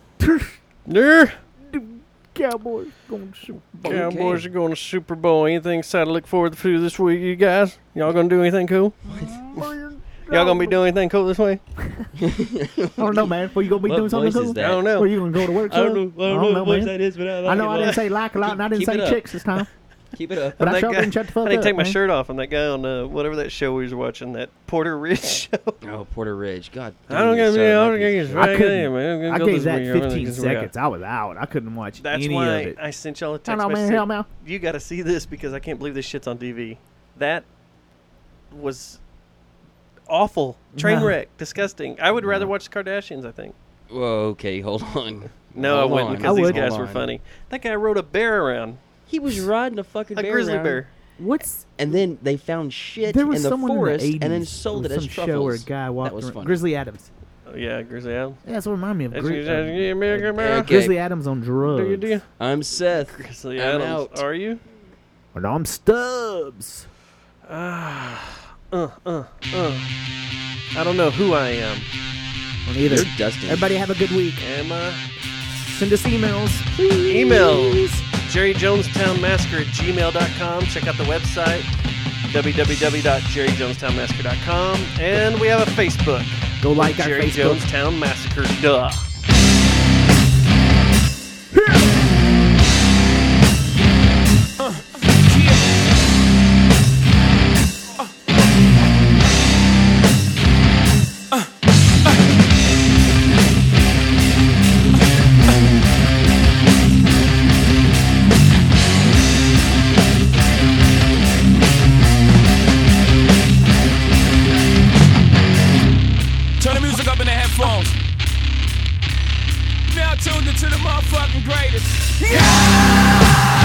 Nah. Cowboys going to Super Bowl. Cowboys are going to Super Bowl. Anything excited to look forward to this week, you guys? Y'all gonna do anything cool? Y'all gonna be doing anything cool this week? I don't know, man. What, you gonna be What doing something voice is cool? that? I don't know. Where you gonna go to work? I don't son? know. I don't know what voice man. that is, but I like I know it. I didn't say like a lot, and I didn't Keep say it up. chicks this time. Keep it up. But I'm I that sure guy- didn't shut the fuck I didn't up, take my man. shirt off. I'm that guy on uh, whatever that show we was watching, that Porter Ridge show. Oh, Porter Ridge. God. I don't damn, get me. sorry, I Mike. don't get you. I couldn't- man. I Go gave this that way, I'm gonna fifteen get this way. seconds. I was out. I couldn't watch That's any why of it. I sent y'all a text Hello, man. message. Hello, man. You got to see this because I can't believe this shit's on T V. That was awful. Train No. wreck. Disgusting. I would rather watch the Kardashians, I think. Whoa, okay, hold on. No, Hold I wouldn't on. because I these would. guys Hold were on. funny. That guy rode a bear around. He was riding a fucking A bear grizzly around, bear. What's and then they found shit there was in the someone forest in the eighties and then sold it with as some truffles. show where a guy walked that was around. funny. Grizzly Adams. Oh, yeah, Grizzly Adams. Yeah, that's what reminded me of. That's- Gri- that's- uh, yeah, America, America. Okay. Grizzly Adams on drugs. Do you, do you? I'm Seth. Grizzly I'm Adams. out. Are you? And I'm Stubbs. Ah, uh, uh, uh. I don't know who I am. On either. You're Dustin. Everybody have a good week. Am I? Send us emails. Email Jerry Jonestown Massacre at gmail dot com. Check out the website w w w dot jerry jonestown massacre dot com. And we have a Facebook. Go like our Jerry Facebook. Jonestown Massacre. Duh. Turn the music up in the headphones. Now tuned into the motherfucking greatest. Yeah!